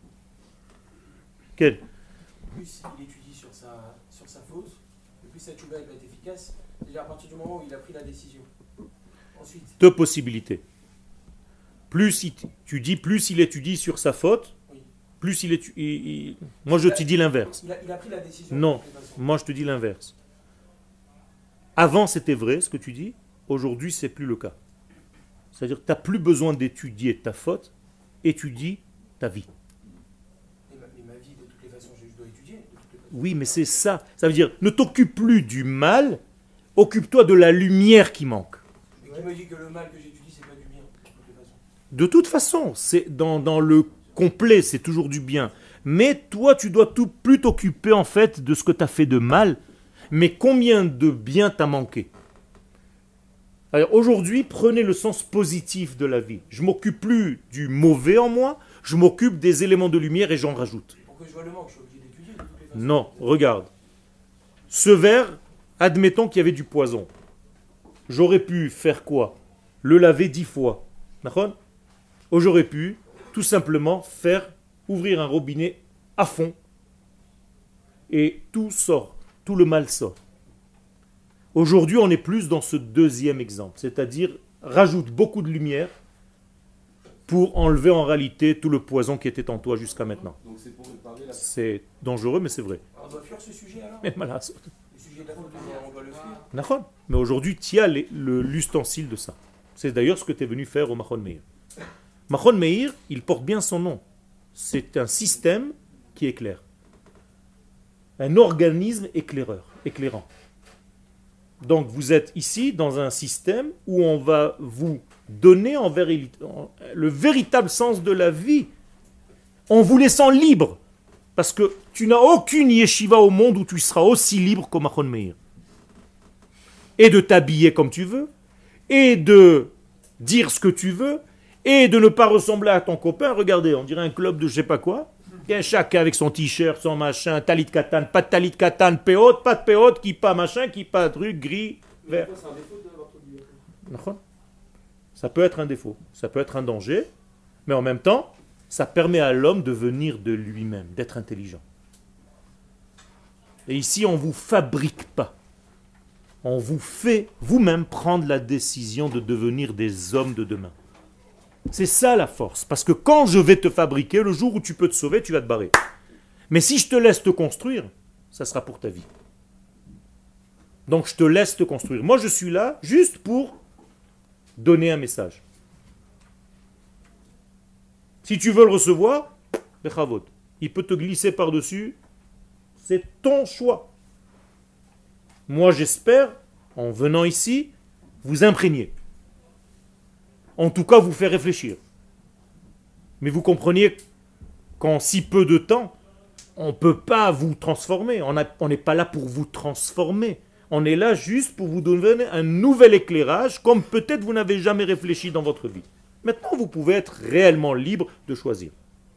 Quel? Plus il étudie sur sa faute, et plus sa tchouba va être efficace. C'est-à-dire à partir du moment où il a pris la décision. Ensuite. 2 possibilités. Plus il étudie sur sa faute, oui. Plus il étudie. Moi, je te dis l'inverse. Il a pris la décision. Non, moi, je te dis l'inverse. Avant, c'était vrai ce que tu dis. Aujourd'hui, c'est plus le cas. C'est-à-dire que tu n'as plus besoin d'étudier ta faute, étudie ta vie. Mais ma vie, de toutes les façons, je dois étudier. Oui, mais c'est ça. Ça veut dire, ne t'occupe plus du mal, occupe-toi de la lumière qui manque. Mais qui me dit que le mal que j'étudie, c'est pas du bien, de toutes les façons? De toute façon, c'est dans le complet, c'est toujours du bien. Mais toi, tu dois plus t'occuper en fait de ce que tu as fait de mal, mais combien de bien t'as manqué. Alors aujourd'hui, prenez le sens positif de la vie. Je ne m'occupe plus du mauvais en moi, je m'occupe des éléments de lumière et j'en rajoute. Pour que je vois le manque, je suis obligé d'étudier de toutes les façons. Non, regarde. Ce verre, admettons qu'il y avait du poison. J'aurais pu faire quoi? Le laver 10 fois. D'accord? Ou j'aurais pu tout simplement ouvrir un robinet à fond et tout sort, tout le mal sort. Aujourd'hui, on est plus dans ce deuxième exemple, c'est-à-dire rajoute beaucoup de lumière pour enlever en réalité tout le poison qui était en toi jusqu'à maintenant. Donc c'est pour réparer la... C'est dangereux, mais c'est vrai. On doit fuir ce sujet alors? Mais malade. Le sujet de la faute, on doit le fuir. D'accord. Mais aujourd'hui, tu as l'ustensile de ça. C'est d'ailleurs ce que tu es venu faire au Machon Meir. Machon Meir, il porte bien son nom. C'est un système qui éclaire. Un organisme éclairant. Donc vous êtes ici dans un système où on va vous donner le véritable sens de la vie en vous laissant libre. Parce que tu n'as aucune yeshiva au monde où tu seras aussi libre qu'au Machon Meir. Et de t'habiller comme tu veux, et de dire ce que tu veux, et de ne pas ressembler à ton copain. Regardez, on dirait un club de je sais pas quoi. Il y a chacun avec son t-shirt, son machin, talit katan, pas de talit katan, péote, pas de péote, qui pas machin, qui pas truc, gris, vert. C'est un défaut d'avoir trop dit. D'accord. Ça peut être un défaut, ça peut être un danger, mais en même temps, ça permet à l'homme de venir de lui-même, d'être intelligent. Et ici, on ne vous fabrique pas. On vous fait vous-même prendre la décision de devenir des hommes de demain. C'est ça la force. Parce que quand je vais te fabriquer, le jour où tu peux te sauver, tu vas te barrer. Mais si je te laisse te construire, ça sera pour ta vie. Donc je te laisse te construire. Moi, je suis là juste pour donner un message. Si tu veux le recevoir, bechavot. Il peut te glisser par-dessus. C'est ton choix. Moi, j'espère, en venant ici, vous imprégner. En tout cas, vous faire réfléchir. Mais vous compreniez qu'en si peu de temps, on ne peut pas vous transformer. On n'est pas là pour vous transformer. On est là juste pour vous donner un nouvel éclairage, comme peut-être vous n'avez jamais réfléchi dans votre vie. Maintenant, vous pouvez être réellement libre de choisir.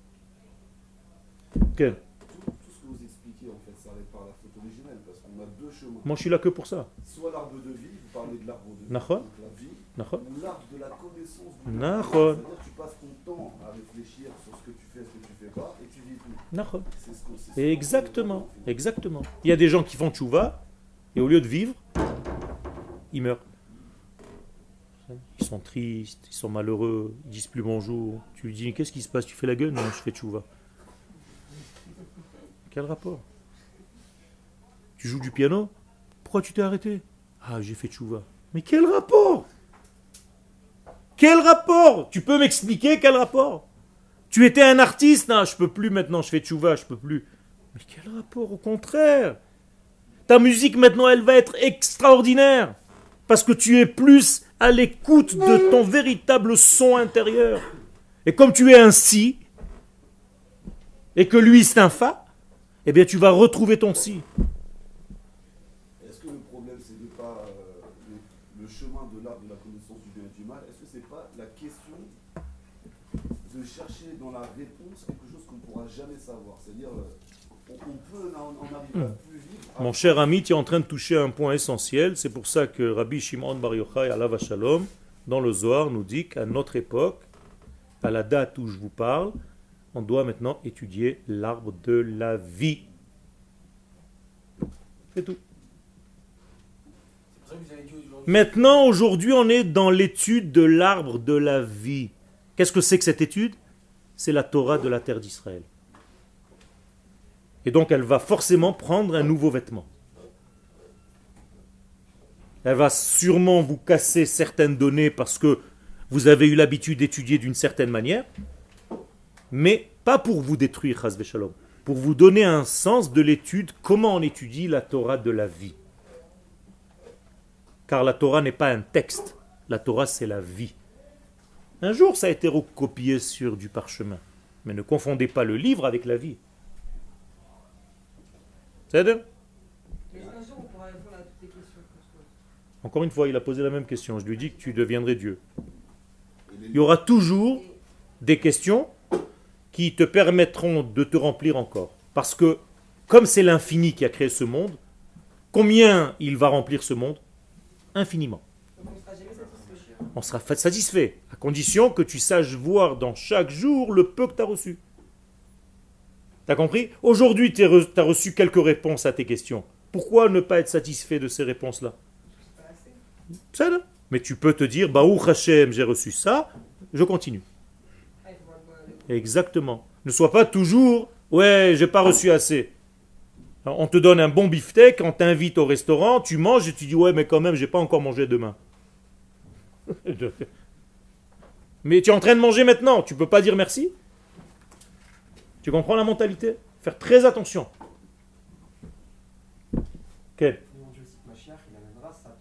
Okay. Tout ce que vous expliquez, en fait, s'arrête par la faute originelle, parce qu'on a deux chemins. Moi, je suis là que pour ça. Soit l'arbre de vie, vous parlez de l'arbre de vie, Nachon. donc la vie, Nachon. ou l'arbre de la connaissance du monde. Nachon. C'est-à-dire que tu passes ton temps à réfléchir sur ce que tu fais, ce que tu fais pas, et tu vis tout. Nachon. C'est ce qu'on Exactement, exactement. Il y a des gens qui font tchouva, et au lieu de vivre, ils meurent. Ils sont tristes, ils sont malheureux, ils disent plus bonjour. Tu lui dis, qu'est-ce qui se passe? Tu fais la gueule? Non, je fais tchouva. Quel rapport? Tu joues du piano? Pourquoi tu t'es arrêté? Ah, j'ai fait tchouva. Mais quel rapport? Quel rapport? Tu peux m'expliquer quel rapport? Tu étais un artiste? Non, je peux plus maintenant, je fais tchouva, je peux plus. Mais quel rapport? Au contraire. Ta musique maintenant, elle va être extraordinaire. Parce que tu es plus à l'écoute de ton véritable son intérieur. Et comme tu es un si, et que lui c'est un fa, eh bien tu vas retrouver ton si. Est-ce que le problème, c'est de pas le chemin de l'arbre de la connaissance du bien et du mal? Est-ce que c'est pas la question de chercher dans la réponse quelque chose qu'on ne pourra jamais savoir? C'est-à-dire, on peut en arriver à plus vivre. Mon cher ami, tu es en train de toucher un point essentiel. C'est pour ça que Rabbi Shimon Bar Yochai, alav Shalom, dans le Zohar, nous dit qu'à notre époque, à la date où je vous parle, on doit maintenant étudier l'arbre de la vie. C'est tout. Maintenant, aujourd'hui, on est dans l'étude de l'arbre de la vie. Qu'est-ce que c'est que cette étude? C'est la Torah de la terre d'Israël. Et donc, elle va forcément prendre un nouveau vêtement. Elle va sûrement vous casser certaines données parce que vous avez eu l'habitude d'étudier d'une certaine manière, mais pas pour vous détruire, chas v'shalom, pour vous donner un sens de l'étude, comment on étudie la Torah de la vie. Car la Torah n'est pas un texte, la Torah c'est la vie. Un jour ça a été recopié sur du parchemin, mais ne confondez pas le livre avec la vie. C'est-à-dire? Mais un jour, on pourra répondre à toutes les questions qu'on se pose. Encore une fois, il a posé la même question. Je lui dis que tu deviendrais Dieu. Il y aura toujours des questions qui te permettront de te remplir encore. Parce que, comme c'est l'infini qui a créé ce monde, combien il va remplir ce monde? Infiniment. Donc on ne sera jamais satisfait. On sera satisfait, à condition que tu saches voir dans chaque jour le peu que tu as reçu. T'as compris? Aujourd'hui, tu as reçu quelques réponses à tes questions. Pourquoi ne pas être satisfait de ces réponses-là? C'est pas assez. Ça, là. Mais tu peux te dire, Baruch Hashem, j'ai reçu ça, je continue. Ah, il faut voir le bon avec. Exactement. Ne sois pas toujours, ouais, j'ai pas reçu assez. Alors, on te donne un bon beefsteak, on t'invite au restaurant, tu manges et tu dis, ouais, mais quand même, j'ai pas encore mangé demain. Mais tu es en train de manger maintenant, tu peux pas dire merci? Tu comprends la mentalité? Faire très attention. Quel? Mais on dit aussi que Mashiach, il amènera sa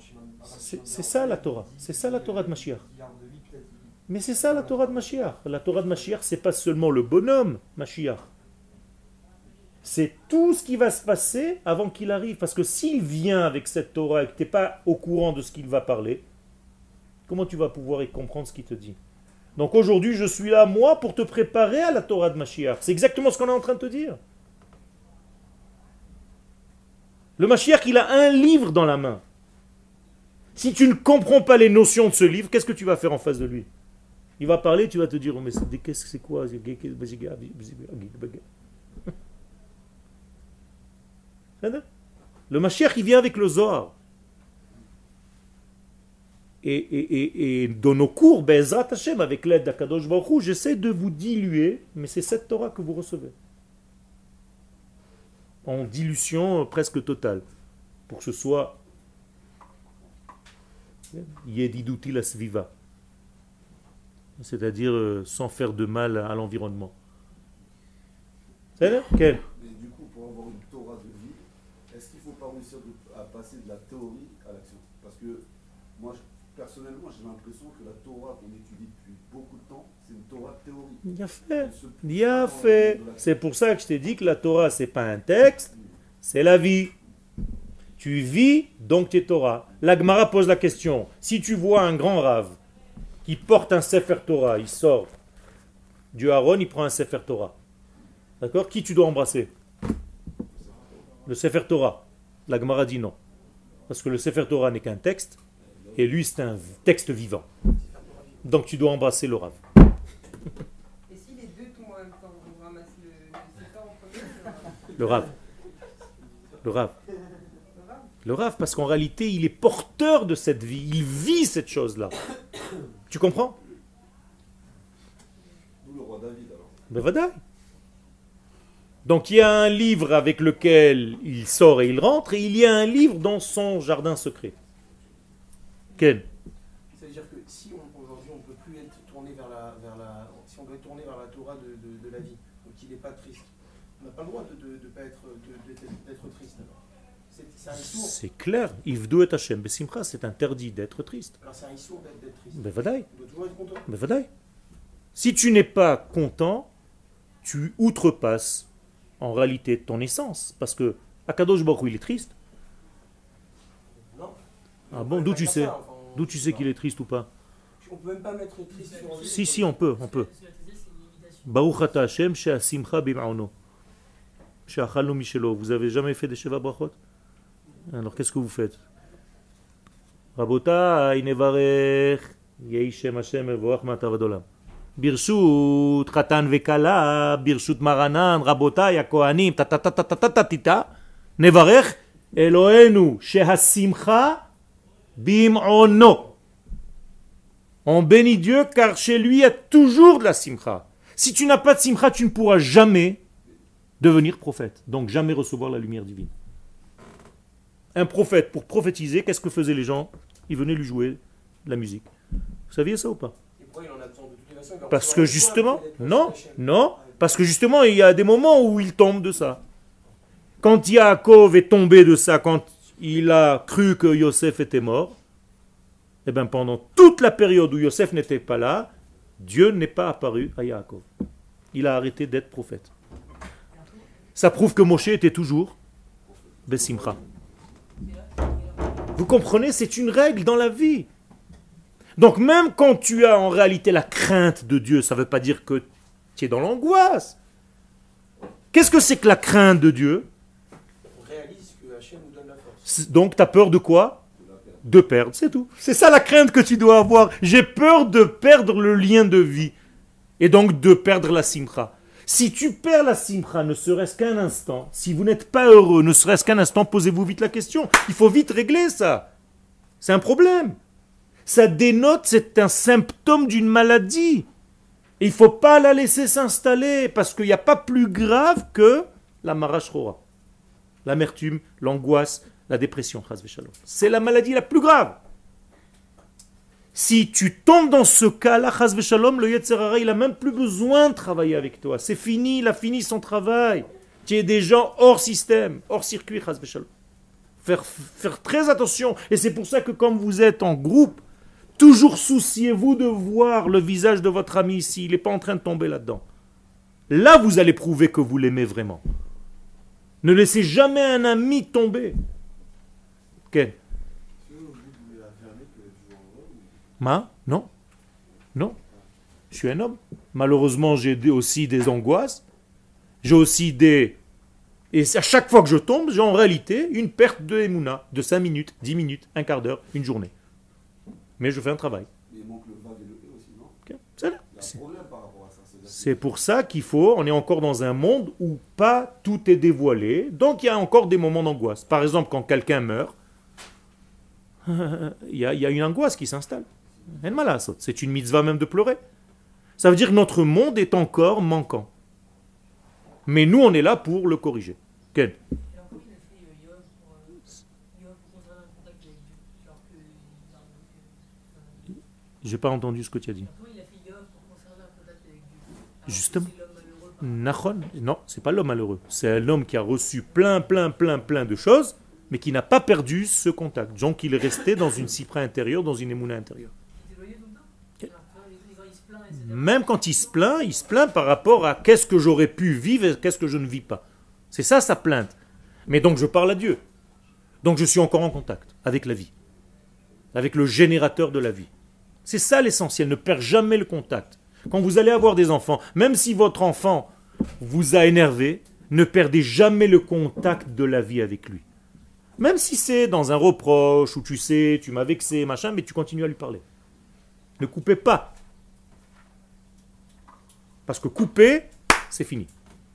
C'est ça la Torah. C'est ça la Torah de Mashiach. Mais c'est ça la Torah de Mashiach. La Torah de Mashiach, c'est pas seulement le bonhomme Mashiach. C'est tout ce qui va se passer avant qu'il arrive. Parce que s'il vient avec cette Torah et que tu n'es pas au courant de ce qu'il va parler, comment tu vas pouvoir y comprendre ce qu'il te dit? Donc aujourd'hui, je suis là, moi, pour te préparer à la Torah de Mashiach. C'est exactement ce qu'on est en train de te dire. Le Mashiach, il a un livre dans la main. Si tu ne comprends pas les notions de ce livre, qu'est-ce que tu vas faire en face de lui? Il va parler, tu vas te dire, oh, mais qu'est-ce que c'est quoi? Le Mashiach, il vient avec le Zohar. Et dans nos cours, Be'ezrat Hashem, avec l'aide d'Akadosh Baruch Hu, j'essaie de vous diluer, mais c'est cette Torah que vous recevez. En dilution presque totale. Pour que ce soit Yediduti la Sviva. C'est-à-dire sans faire de mal à l'environnement. C'est là? Quel? Mais du coup, pour avoir une Torah de vie, est-ce qu'il ne faut pas réussir à passer de la théorie à l'action? Parce que moi, personnellement, j'ai l'impression que la Torah qu'on étudie depuis beaucoup de temps, c'est une Torah théorique. Il a fait. C'est pour ça que je t'ai dit que la Torah, c'est pas un texte, c'est la vie. Tu vis, donc tu es Torah. La Gemara pose la question, si tu vois un grand rave qui porte un Sefer Torah, il sort du Haron, il prend un Sefer Torah. D'accord? Qui tu dois embrasser? Le Sefer Torah. La Gemara dit non. Parce que le Sefer Torah n'est qu'un texte, et lui c'est un texte vivant. Donc tu dois embrasser le Rav. Et si les deux tombent en même temps, on ramasse le Sefer en premier? Le Rav. Le Rav. Le Rav, parce qu'en réalité, il est porteur de cette vie. Il vit cette chose-là. Tu comprends? D'où le roi David alors. Ben voilà. Donc il y a un livre avec lequel il sort et il rentre, et il y a un livre dans son jardin secret. Quel? C'est-à-dire que si aujourd'hui on ne peut plus être tourné si on doit être tourné vers la Torah de la vie, donc il n'est pas triste, on n'a pas le droit d'être triste alors. C'est un issour. C'est clair. Ivdu et Hashem besimcha, c'est interdit d'être triste. Alors c'est un issour d'être triste. Ben vadaï. On doit toujours être content. Ben vadaï. Si tu n'es pas content, tu outrepasses en réalité ton essence. Parce que Akadosh Baruch Hu, il est triste. Non. Ah bon, d'où tu sais? D'où tu sais qu'il est triste ou pas? On peut même pas mettre triste sur lui. Si, on peut. Baruch ata Hashem she'asimcha bim'auno. She'achalnu mishelo. Vous avez jamais fait des Sheva Brachot? Alors qu'est-ce que vous faites? Rabotai nevarech yehi shem Hashem mevorach ma'atav ad olam. Birshut Chatan vekala, Birshut Maranan, Rabotai hakohanim, ta ta ta ta ta ta ta ta nevarech Elohenu shehasimcha bim'ono. On bénit Dieu car chez lui il y a toujours de la simcha. Si tu n'as pas de simcha, tu ne pourras jamais devenir prophète, donc jamais recevoir la lumière divine. Un prophète, pour prophétiser, qu'est-ce que faisaient les gens? Ils venaient lui jouer de la musique. Vous saviez ça ou pas? Et pourquoi il en a besoin de toutes les façons? Parce que justement, non, parce que justement, il y a des moments où il tombe de ça. Quand Yaakov est tombé de ça, quand il a cru que Yosef était mort, eh bien pendant toute la période où Yosef n'était pas là, Dieu n'est pas apparu à Yaakov. Il a arrêté d'être prophète. Ça prouve que Moshe était toujours Besimcha. Vous comprenez, c'est une règle dans la vie. Donc même quand tu as en réalité la crainte de Dieu, ça ne veut pas dire que tu es dans l'angoisse. Qu'est-ce que c'est que la crainte de Dieu? On réalise que Hachem nous donne la force. Donc tu as peur de quoi? De perdre, c'est tout. C'est ça la crainte que tu dois avoir. J'ai peur de perdre le lien de vie. Et donc de perdre la simcha. Si tu perds la simcha, ne serait-ce qu'un instant, si vous n'êtes pas heureux, ne serait-ce qu'un instant, posez-vous vite la question. Il faut vite régler ça. C'est un problème. Ça dénote, c'est un symptôme d'une maladie. Et il ne faut pas la laisser s'installer, parce qu'il n'y a pas plus grave que la marachroa. L'amertume, l'angoisse, la dépression. C'est la maladie la plus grave. Si tu tombes dans ce cas-là, le Yetzer Hara, il n'a même plus besoin de travailler avec toi. C'est fini, il a fini son travail. Tu es des gens hors système, hors circuit. Faire très attention. Et c'est pour ça que comme vous êtes en groupe, toujours souciez-vous de voir le visage de votre ami s'il n'est pas en train de tomber là-dedans. Là, vous allez prouver que vous l'aimez vraiment. Ne laissez jamais un ami tomber. Quel? Non. Non. Je suis un homme. Malheureusement, j'ai aussi des angoisses. J'ai aussi des... Et à chaque fois que je tombe, j'ai en réalité une perte de Emouna, de 5 minutes, 10 minutes, un quart d'heure, une journée. Mais je fais un travail. Mais il manque le vague et le E aussi, non? Okay. C'est là. Il y a un problème par rapport à ça. C'est pour ça qu'il faut, on est encore dans un monde où pas tout est dévoilé, donc il y a encore des moments d'angoisse. Par exemple, quand quelqu'un meurt, il y a une angoisse qui s'installe. C'est une mitzvah même de pleurer. Ça veut dire que notre monde est encore manquant. Mais nous, on est là pour le corriger. Ken? J'ai pas entendu ce que tu as dit. Justement. Non, c'est pas l'homme malheureux. C'est un homme qui a reçu plein de choses, mais qui n'a pas perdu ce contact. Donc il est resté dans une cypre intérieure, dans une émouna intérieure. Même quand il se plaint par rapport à qu'est-ce que j'aurais pu vivre et qu'est-ce que je ne vis pas. C'est ça sa plainte. Mais donc je parle à Dieu. Donc je suis encore en contact avec la vie. Avec le générateur de la vie. C'est ça l'essentiel, ne perd jamais le contact. Quand vous allez avoir des enfants, même si votre enfant vous a énervé, ne perdez jamais le contact de la vie avec lui. Même si c'est dans un reproche, où tu sais, tu m'as vexé, machin, mais tu continues à lui parler. Ne coupez pas. Parce que couper, c'est fini.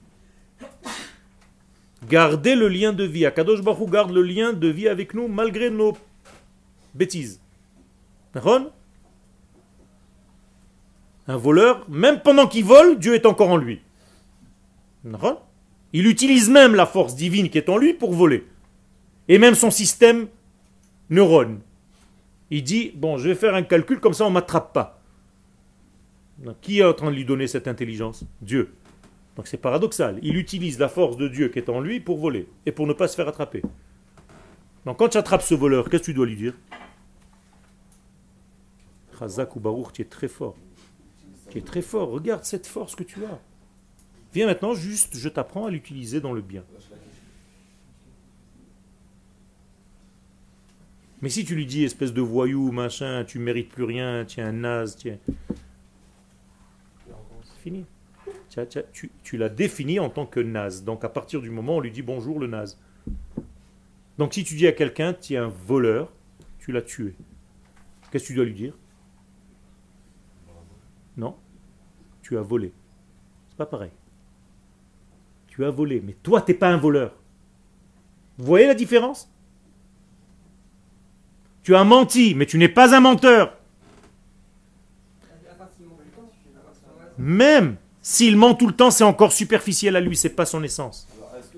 Gardez le lien de vie. Akadosh Baruch Hu garde le lien de vie avec nous malgré nos bêtises. D'accord ? Un voleur, même pendant qu'il vole, Dieu est encore en lui. Il utilise même la force divine qui est en lui pour voler. Et même son système neurone. Il dit, bon, je vais faire un calcul, comme ça on ne m'attrape pas. Donc, qui est en train de lui donner cette intelligence? Dieu. Donc c'est paradoxal. Il utilise la force de Dieu qui est en lui pour voler et pour ne pas se faire attraper. Donc quand tu attrapes ce voleur, qu'est-ce que tu dois lui dire? Chazak ou Baruch, tu es très fort. Tu es très fort, regarde cette force que tu as. Viens maintenant, juste, je t'apprends à l'utiliser dans le bien. Mais si tu lui dis, espèce de voyou, machin, tu mérites plus rien, tu es un naze, c'est fini. Tu l'as défini en tant que naze. Donc à partir du moment où on lui dit bonjour le naze. Donc si tu dis à quelqu'un, tu es un voleur, tu l'as tué. Qu'est-ce que tu dois lui dire? Non, tu as volé. C'est pas pareil. Tu as volé, mais toi, tu n'es pas un voleur. Vous voyez la différence? Tu as menti, mais tu n'es pas un menteur. Même s'il ment tout le temps, c'est encore superficiel à lui, c'est pas son essence. Alors, est-ce que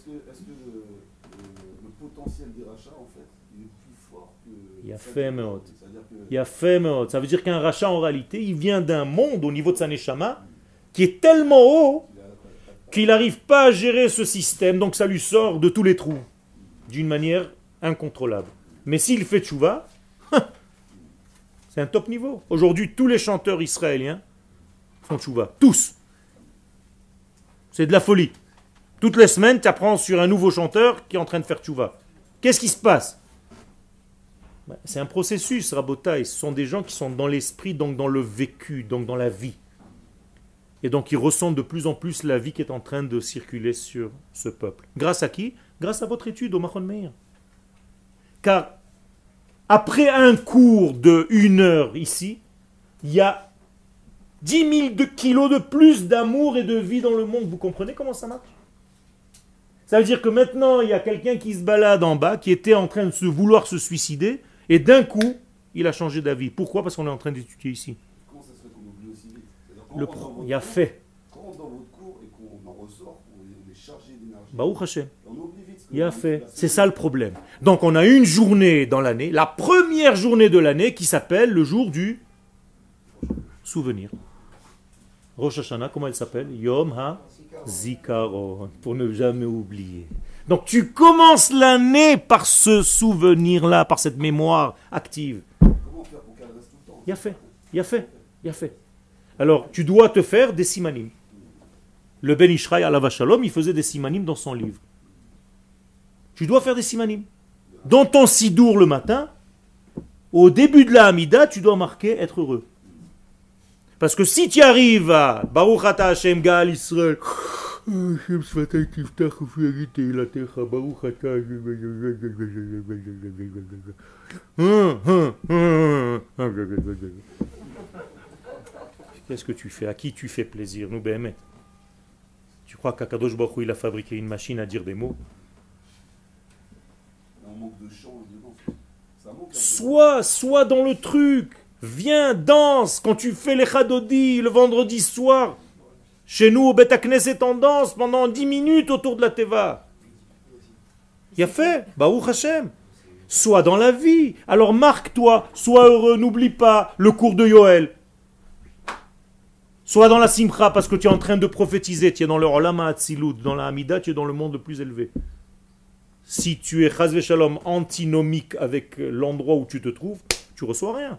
le potentiel des rachats, en fait, il est plus fort que... Il a fait meot. Il a fait meot. Ça veut dire qu'un rachat, en réalité, il vient d'un monde au niveau de sa neshama qui est tellement haut qu'il n'arrive pas à gérer ce système, donc ça lui sort de tous les trous d'une manière incontrôlable. Mais s'il fait tchouva, c'est un top niveau. Aujourd'hui, tous les chanteurs israéliens font tchouva. Tous. C'est de la folie. Toutes les semaines, tu apprends sur un nouveau chanteur qui est en train de faire tchouva. Qu'est-ce qui se passe? C'est un processus, Rabotai. Ce sont des gens qui sont dans l'esprit, donc dans le vécu, donc dans la vie. Et donc ils ressentent de plus en plus la vie qui est en train de circuler sur ce peuple. Grâce à qui? Grâce à votre étude au Machon Meir. Car après un cours de 1 heure ici, il y a 10 000 kilos de plus d'amour et de vie dans le monde. Vous comprenez comment ça marche? Ça veut dire que maintenant, il y a quelqu'un qui se balade en bas, qui était en train de vouloir se suicider, et d'un coup, il a changé d'avis. Pourquoi? Parce qu'on est en train d'étudier ici. Comment ça se fait qu'on oublie aussi vite? Il y a fait. Quand on est dans votre cours et qu'on en ressort, on est chargé d'énergie. Baruch Hashem. On oublie vite ce que Il y a fait. C'est ça le problème. Donc on a une journée dans l'année, la première journée de l'année qui s'appelle le jour du souvenir. Rosh Hashanah, comment elle s'appelle? Yom Zikaron, pour ne jamais oublier. Donc tu commences l'année par ce souvenir-là, par cette mémoire active. Comment faire pour qu'elle reste tout le temps? Il a fait, il a fait, il a fait. Alors tu dois te faire des simanim. Le Ben Ishraï Alav Shalom, il faisait des simanim dans son livre. Tu dois faire des simanim. Dans ton sidour le matin, au début de la Hamida, tu dois marquer être heureux. Parce que si tu arrives à Baruch Ata Hashem Gaal Israël, Hashem Svatay Tiftach Ufyagite Ilatecha, Baruch Ata, qu'est-ce que tu fais? À qui tu fais plaisir? Nous, Béhémet. Tu crois qu'Akadosh Baruch Hu, il a fabriqué une machine à dire des mots? On manque de chant et de danse. Ça manque un peu. Sois dans le truc. Viens, danse. Quand tu fais les chadodi le vendredi soir, chez nous au Bet Knesset, on danse pendant 10 minutes autour de la Teva. Il a fait, Baruch Hashem. Sois dans la vie. Alors marque-toi, sois heureux, n'oublie pas le cours de Yoël. Sois dans la Simcha parce que tu es en train de prophétiser. Tu es dans le Olam HaAtzilut, dans la Hamida, tu es dans le monde le plus élevé. Si tu es Chaz Veshalom antinomique avec l'endroit où tu te trouves, tu reçois rien.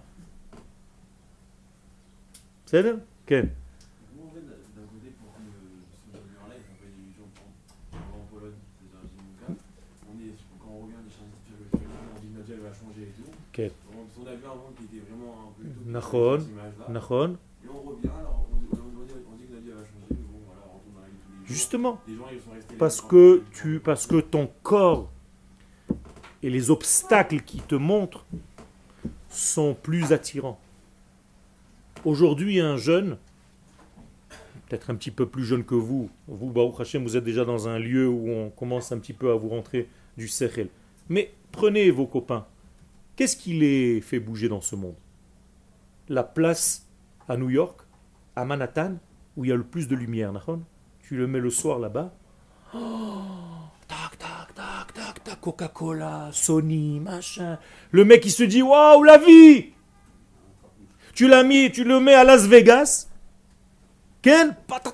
C'est là? Quel? Nous, en fait, d'un côté, pour que ce souvenir-là, il n'y a pas d'illusion en Pologne, c'est-à-dire Zimuka, quand on revient des chances on dit que Nadia va changer et tout. Quel? On a vu un monde qui était vraiment un peu tout Nachon, cette image-là. Nachon. Et on revient, alors on dit que Nadia va changer, mais bon, voilà, on retourne dans la vie tous les jours. Justement, Les gens, ils sont restés parce que ton corps et les obstacles qui te montrent sont plus attirants. Aujourd'hui, un jeune, peut-être un petit peu plus jeune que vous, Baruch Hashem, vous êtes déjà dans un lieu où on commence un petit peu à vous rentrer du sechel. Mais prenez vos copains. Qu'est-ce qui les fait bouger dans ce monde? La place à New York, à Manhattan, où il y a le plus de lumière, Nahon? Tu le mets le soir là-bas. Oh, tac, tac, tac, tac, tac, Coca-Cola, Sony, machin. Le mec, il se dit, waouh, la vie! Tu l'as mis, tu le mets à Las Vegas. Ken?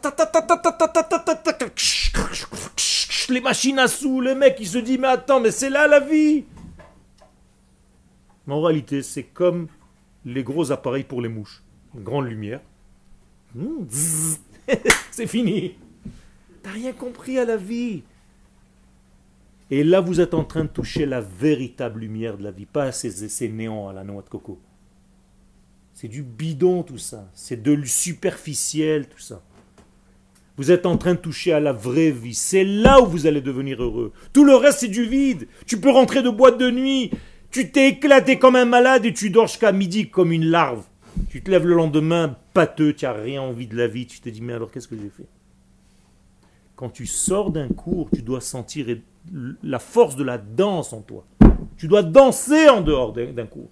Les machines à sous, le mec, il se dit, mais attends, mais c'est là la vie! Mais en réalité, c'est comme les gros appareils pour les mouches. Une grande lumière. C'est fini. T'as rien compris à la vie. Et là, vous êtes en train de toucher la véritable lumière de la vie, pas ces néants à la noix de coco. C'est du bidon tout ça, c'est de superficiel tout ça. Vous êtes en train de toucher à la vraie vie, c'est là où vous allez devenir heureux. Tout le reste c'est du vide. Tu peux rentrer de boîte de nuit, tu t'es éclaté comme un malade et tu dors jusqu'à midi comme une larve. Tu te lèves le lendemain pâteux, tu n'as rien envie de la vie, tu te dis mais alors qu'est-ce que j'ai fait? Quand tu sors d'un cours, tu dois sentir la force de la danse en toi. Tu dois danser en dehors d'un cours.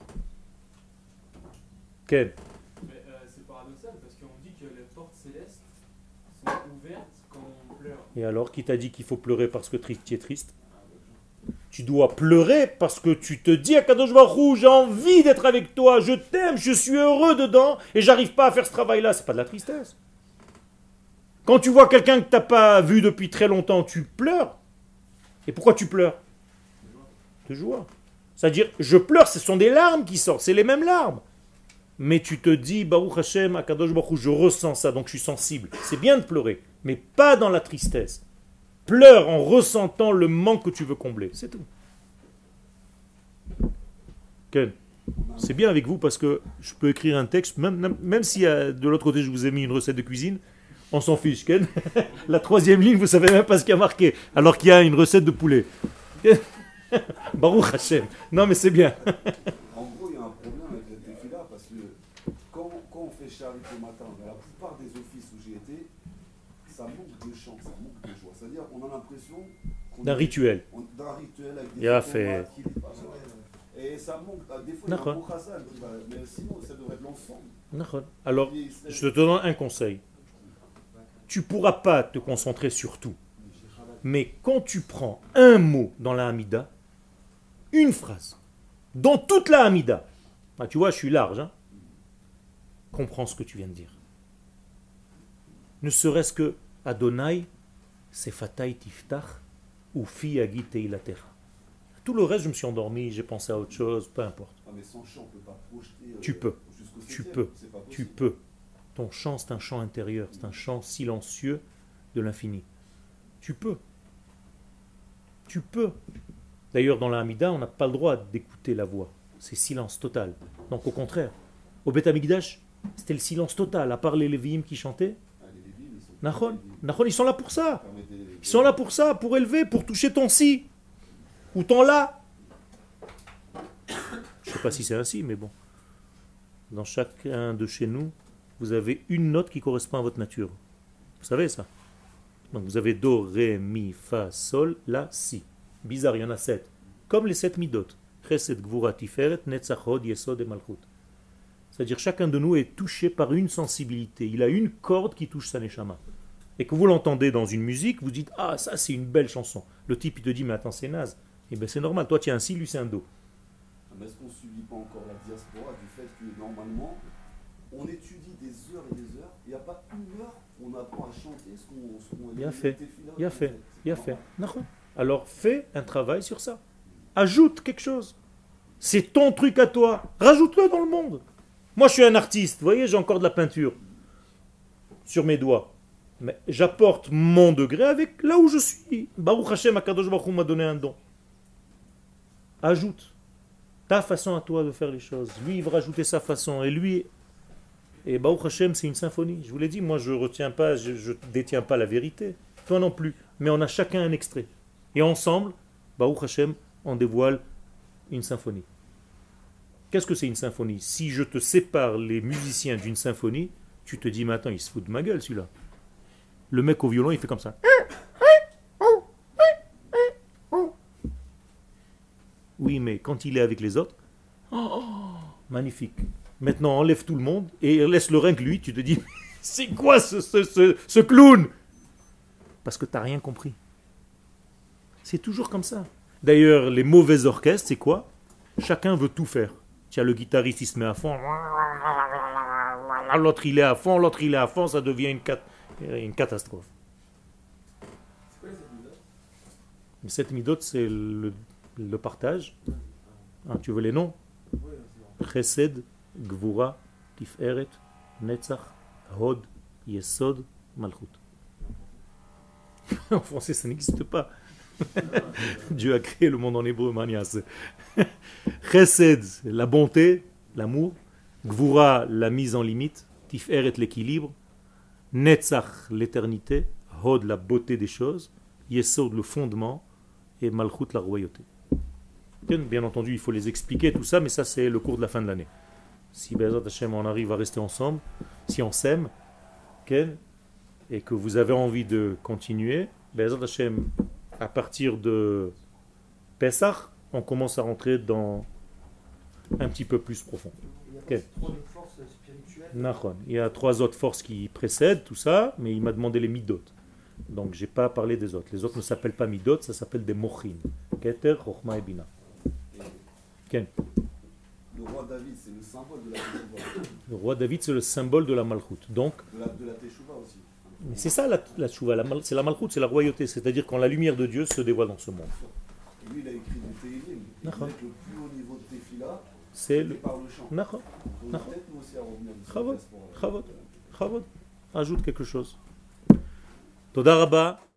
Quel? Mais c'est paradoxal parce qu'on dit que les portes célestes sont ouvertes quand on pleure. Et alors, qui t'a dit qu'il faut pleurer parce que tu es triste? Tu dois pleurer parce que tu te dis à Kadosh Baruch Hu, j'ai envie d'être avec toi, je t'aime, je suis heureux dedans et j'arrive pas à faire ce travail-là. C'est pas de la tristesse. Quand tu vois quelqu'un que tu n'as pas vu depuis très longtemps, tu pleures. Et pourquoi tu pleures? De joie. C'est-à-dire, je pleure, ce sont des larmes qui sortent, c'est les mêmes larmes. Mais tu te dis, Baruch Hashem, Akadosh Baruch Hu, je ressens ça, donc je suis sensible. C'est bien de pleurer, mais pas dans la tristesse. Pleure en ressentant le manque que tu veux combler, c'est tout. Ken, c'est bien avec vous parce que je peux écrire un texte, même si de l'autre côté je vous ai mis une recette de cuisine, on s'en fiche, Ken. La troisième ligne, vous savez même pas ce qu'il y a marqué, alors qu'il y a une recette de poulet. Baruch Hashem. Non mais c'est bien. En gros, il y a un problème avec les tefila parce que quand on fait charité le matin, dans la plupart des offices où j'ai été, ça manque de chant, ça manque de joie. C'est-à-dire qu'on a l'impression D'un rituel. D'un rituel avec des Il a fait. Et ça manque. Des fois, il y a un bon chassan, mais sinon, ça devrait être l'ensemble. Alors, je te donne un conseil. Tu ne pourras pas te concentrer sur tout. Mais quand tu prends un mot dans la Hamida, une phrase, dans toute la Hamida, ah, tu vois, je suis large, hein, comprends ce que tu viens de dire. Ne serait-ce que Adonai Sefatai tiftach ou fi agit teilatecha. Tout le reste, je me suis endormi, j'ai pensé à autre chose, peu importe. Ah, mais sans chant, on ne peut pas projeter. Tu peux. Jusqu'au Tu septième, peux. c'est pas Tu possible. peux. Ton chant, c'est un chant intérieur, c'est un chant silencieux de l'infini. Tu peux. Tu peux. D'ailleurs, dans la Hamida, on n'a pas le droit d'écouter la voix. C'est silence total. Donc, au contraire, au Beth Amikdash, c'était le silence total, à part les Lévi'im qui chantaient. Ah, les Lévi'im, ils sont. Nahon, Nahon, ils sont là pour ça. Permettez- Ils sont là pour ça, pour élever, pour toucher ton si ou ton la. Je ne sais pas si c'est ainsi, mais bon. Dans chacun de chez nous, vous avez une note qui correspond à votre nature. Vous savez ça? Donc vous avez do, ré, mi, fa, sol, la, si. Bizarre, il y en a 7. Comme les 7 midot. Chesed, gvura, tiferet, netzach, hod, yesod et malchut. C'est-à-dire chacun de nous est touché par une sensibilité. Il a une corde qui touche sa neshama. Et que vous l'entendez dans une musique, vous dites « Ah, ça c'est une belle chanson ». Le type il te dit « Mais attends, c'est naze ». Eh bien c'est normal, toi tu as un si, lui c'est un do. Mais est-ce qu'on ne subit pas encore la diaspora du fait que normalement, on étudie des heures et des heures, il n'y a pas une heure où on apprend à chanter ce qu'on Bien fait, Tefila, bien en fait, bien fait. Normal. Alors fais un travail sur ça. Ajoute quelque chose. C'est ton truc à toi. Rajoute-le dans le monde. Moi je suis un artiste, vous voyez, j'ai encore de la peinture sur mes doigts. Mais j'apporte mon degré avec là où je suis. Baruch Hashem, Akadosh Baruch Hu m'a donné un don. Ajoute ta façon à toi de faire les choses. Lui, il va rajouter sa façon. Et lui, et Baruch Hashem, c'est une symphonie. Je vous l'ai dit, moi, je retiens pas, je détiens pas la vérité. Toi non plus. Mais on a chacun un extrait. Et ensemble, Baruch Hashem, on dévoile une symphonie. Qu'est-ce que c'est une symphonie? Si je te sépare les musiciens d'une symphonie, tu te dis, mais attends, il se fout de ma gueule, celui-là. Le mec au violon, il fait comme ça. Oui, mais quand il est avec les autres, oh, magnifique. Maintenant, enlève tout le monde et laisse le rien que lui. Tu te dis, c'est quoi ce clown? Parce que tu n'as rien compris. C'est toujours comme ça. D'ailleurs, les mauvais orchestres, c'est quoi? Chacun veut tout faire. Tiens, le guitariste, il se met à fond. L'autre, il est à fond. L'autre, il est à fond. Ça devient une catastrophe. C'est quoi les 7 midot? Mais cette midot, c'est le partage. Ah, tu veux les noms? Oui, c'est bon. Chesed, Gvura, Tiferet, Netzach, Hod, Yesod, Malchut. En français, ça n'existe pas. Dieu a créé le monde en hébreu, manias. Chesed, la bonté, l'amour. Gvura, la mise en limite. Tiferet, l'équilibre. Netzach, l'éternité. Hod, la beauté des choses. Yesod, le fondement. Et Malchut, la royauté. Bien entendu, il faut les expliquer, tout ça, mais ça, c'est le cours de la fin de l'année. Si Be'ezrat Hashem, on arrive à rester ensemble, si on s'aime, et que vous avez envie de continuer, Be'ezrat Hashem, à partir de Pessah, on commence à rentrer dans un petit peu plus profond. Il y a Ok. pas trop de force spirituelle. Nachon. Il y a 3 autres forces qui précèdent tout ça, mais il m'a demandé les midot. Donc, j'ai pas parlé des autres. Les autres ne s'appellent pas midot, ça s'appelle des mochin. Keter, Chochma et Bina. Ken. Le roi David, c'est le symbole de la Teshuvah. Le roi David, c'est le symbole de la Malchut. Donc, De la Teshuvah aussi. mais c'est ça la tchouva, c'est la Malchut, c'est la royauté. C'est-à-dire quand la lumière de Dieu se dévoile dans ce monde. Et lui, il a écrit du Tehillim. Il D'accord. dit que le plus haut niveau de Tefila, C'est c'est le... par le chant. D'accord. Donc D'accord. peut-être nous aussi à revenir sur Chavot, la diaspora. Chavot, Chavot. Ajoute quelque chose. Toda Rabba.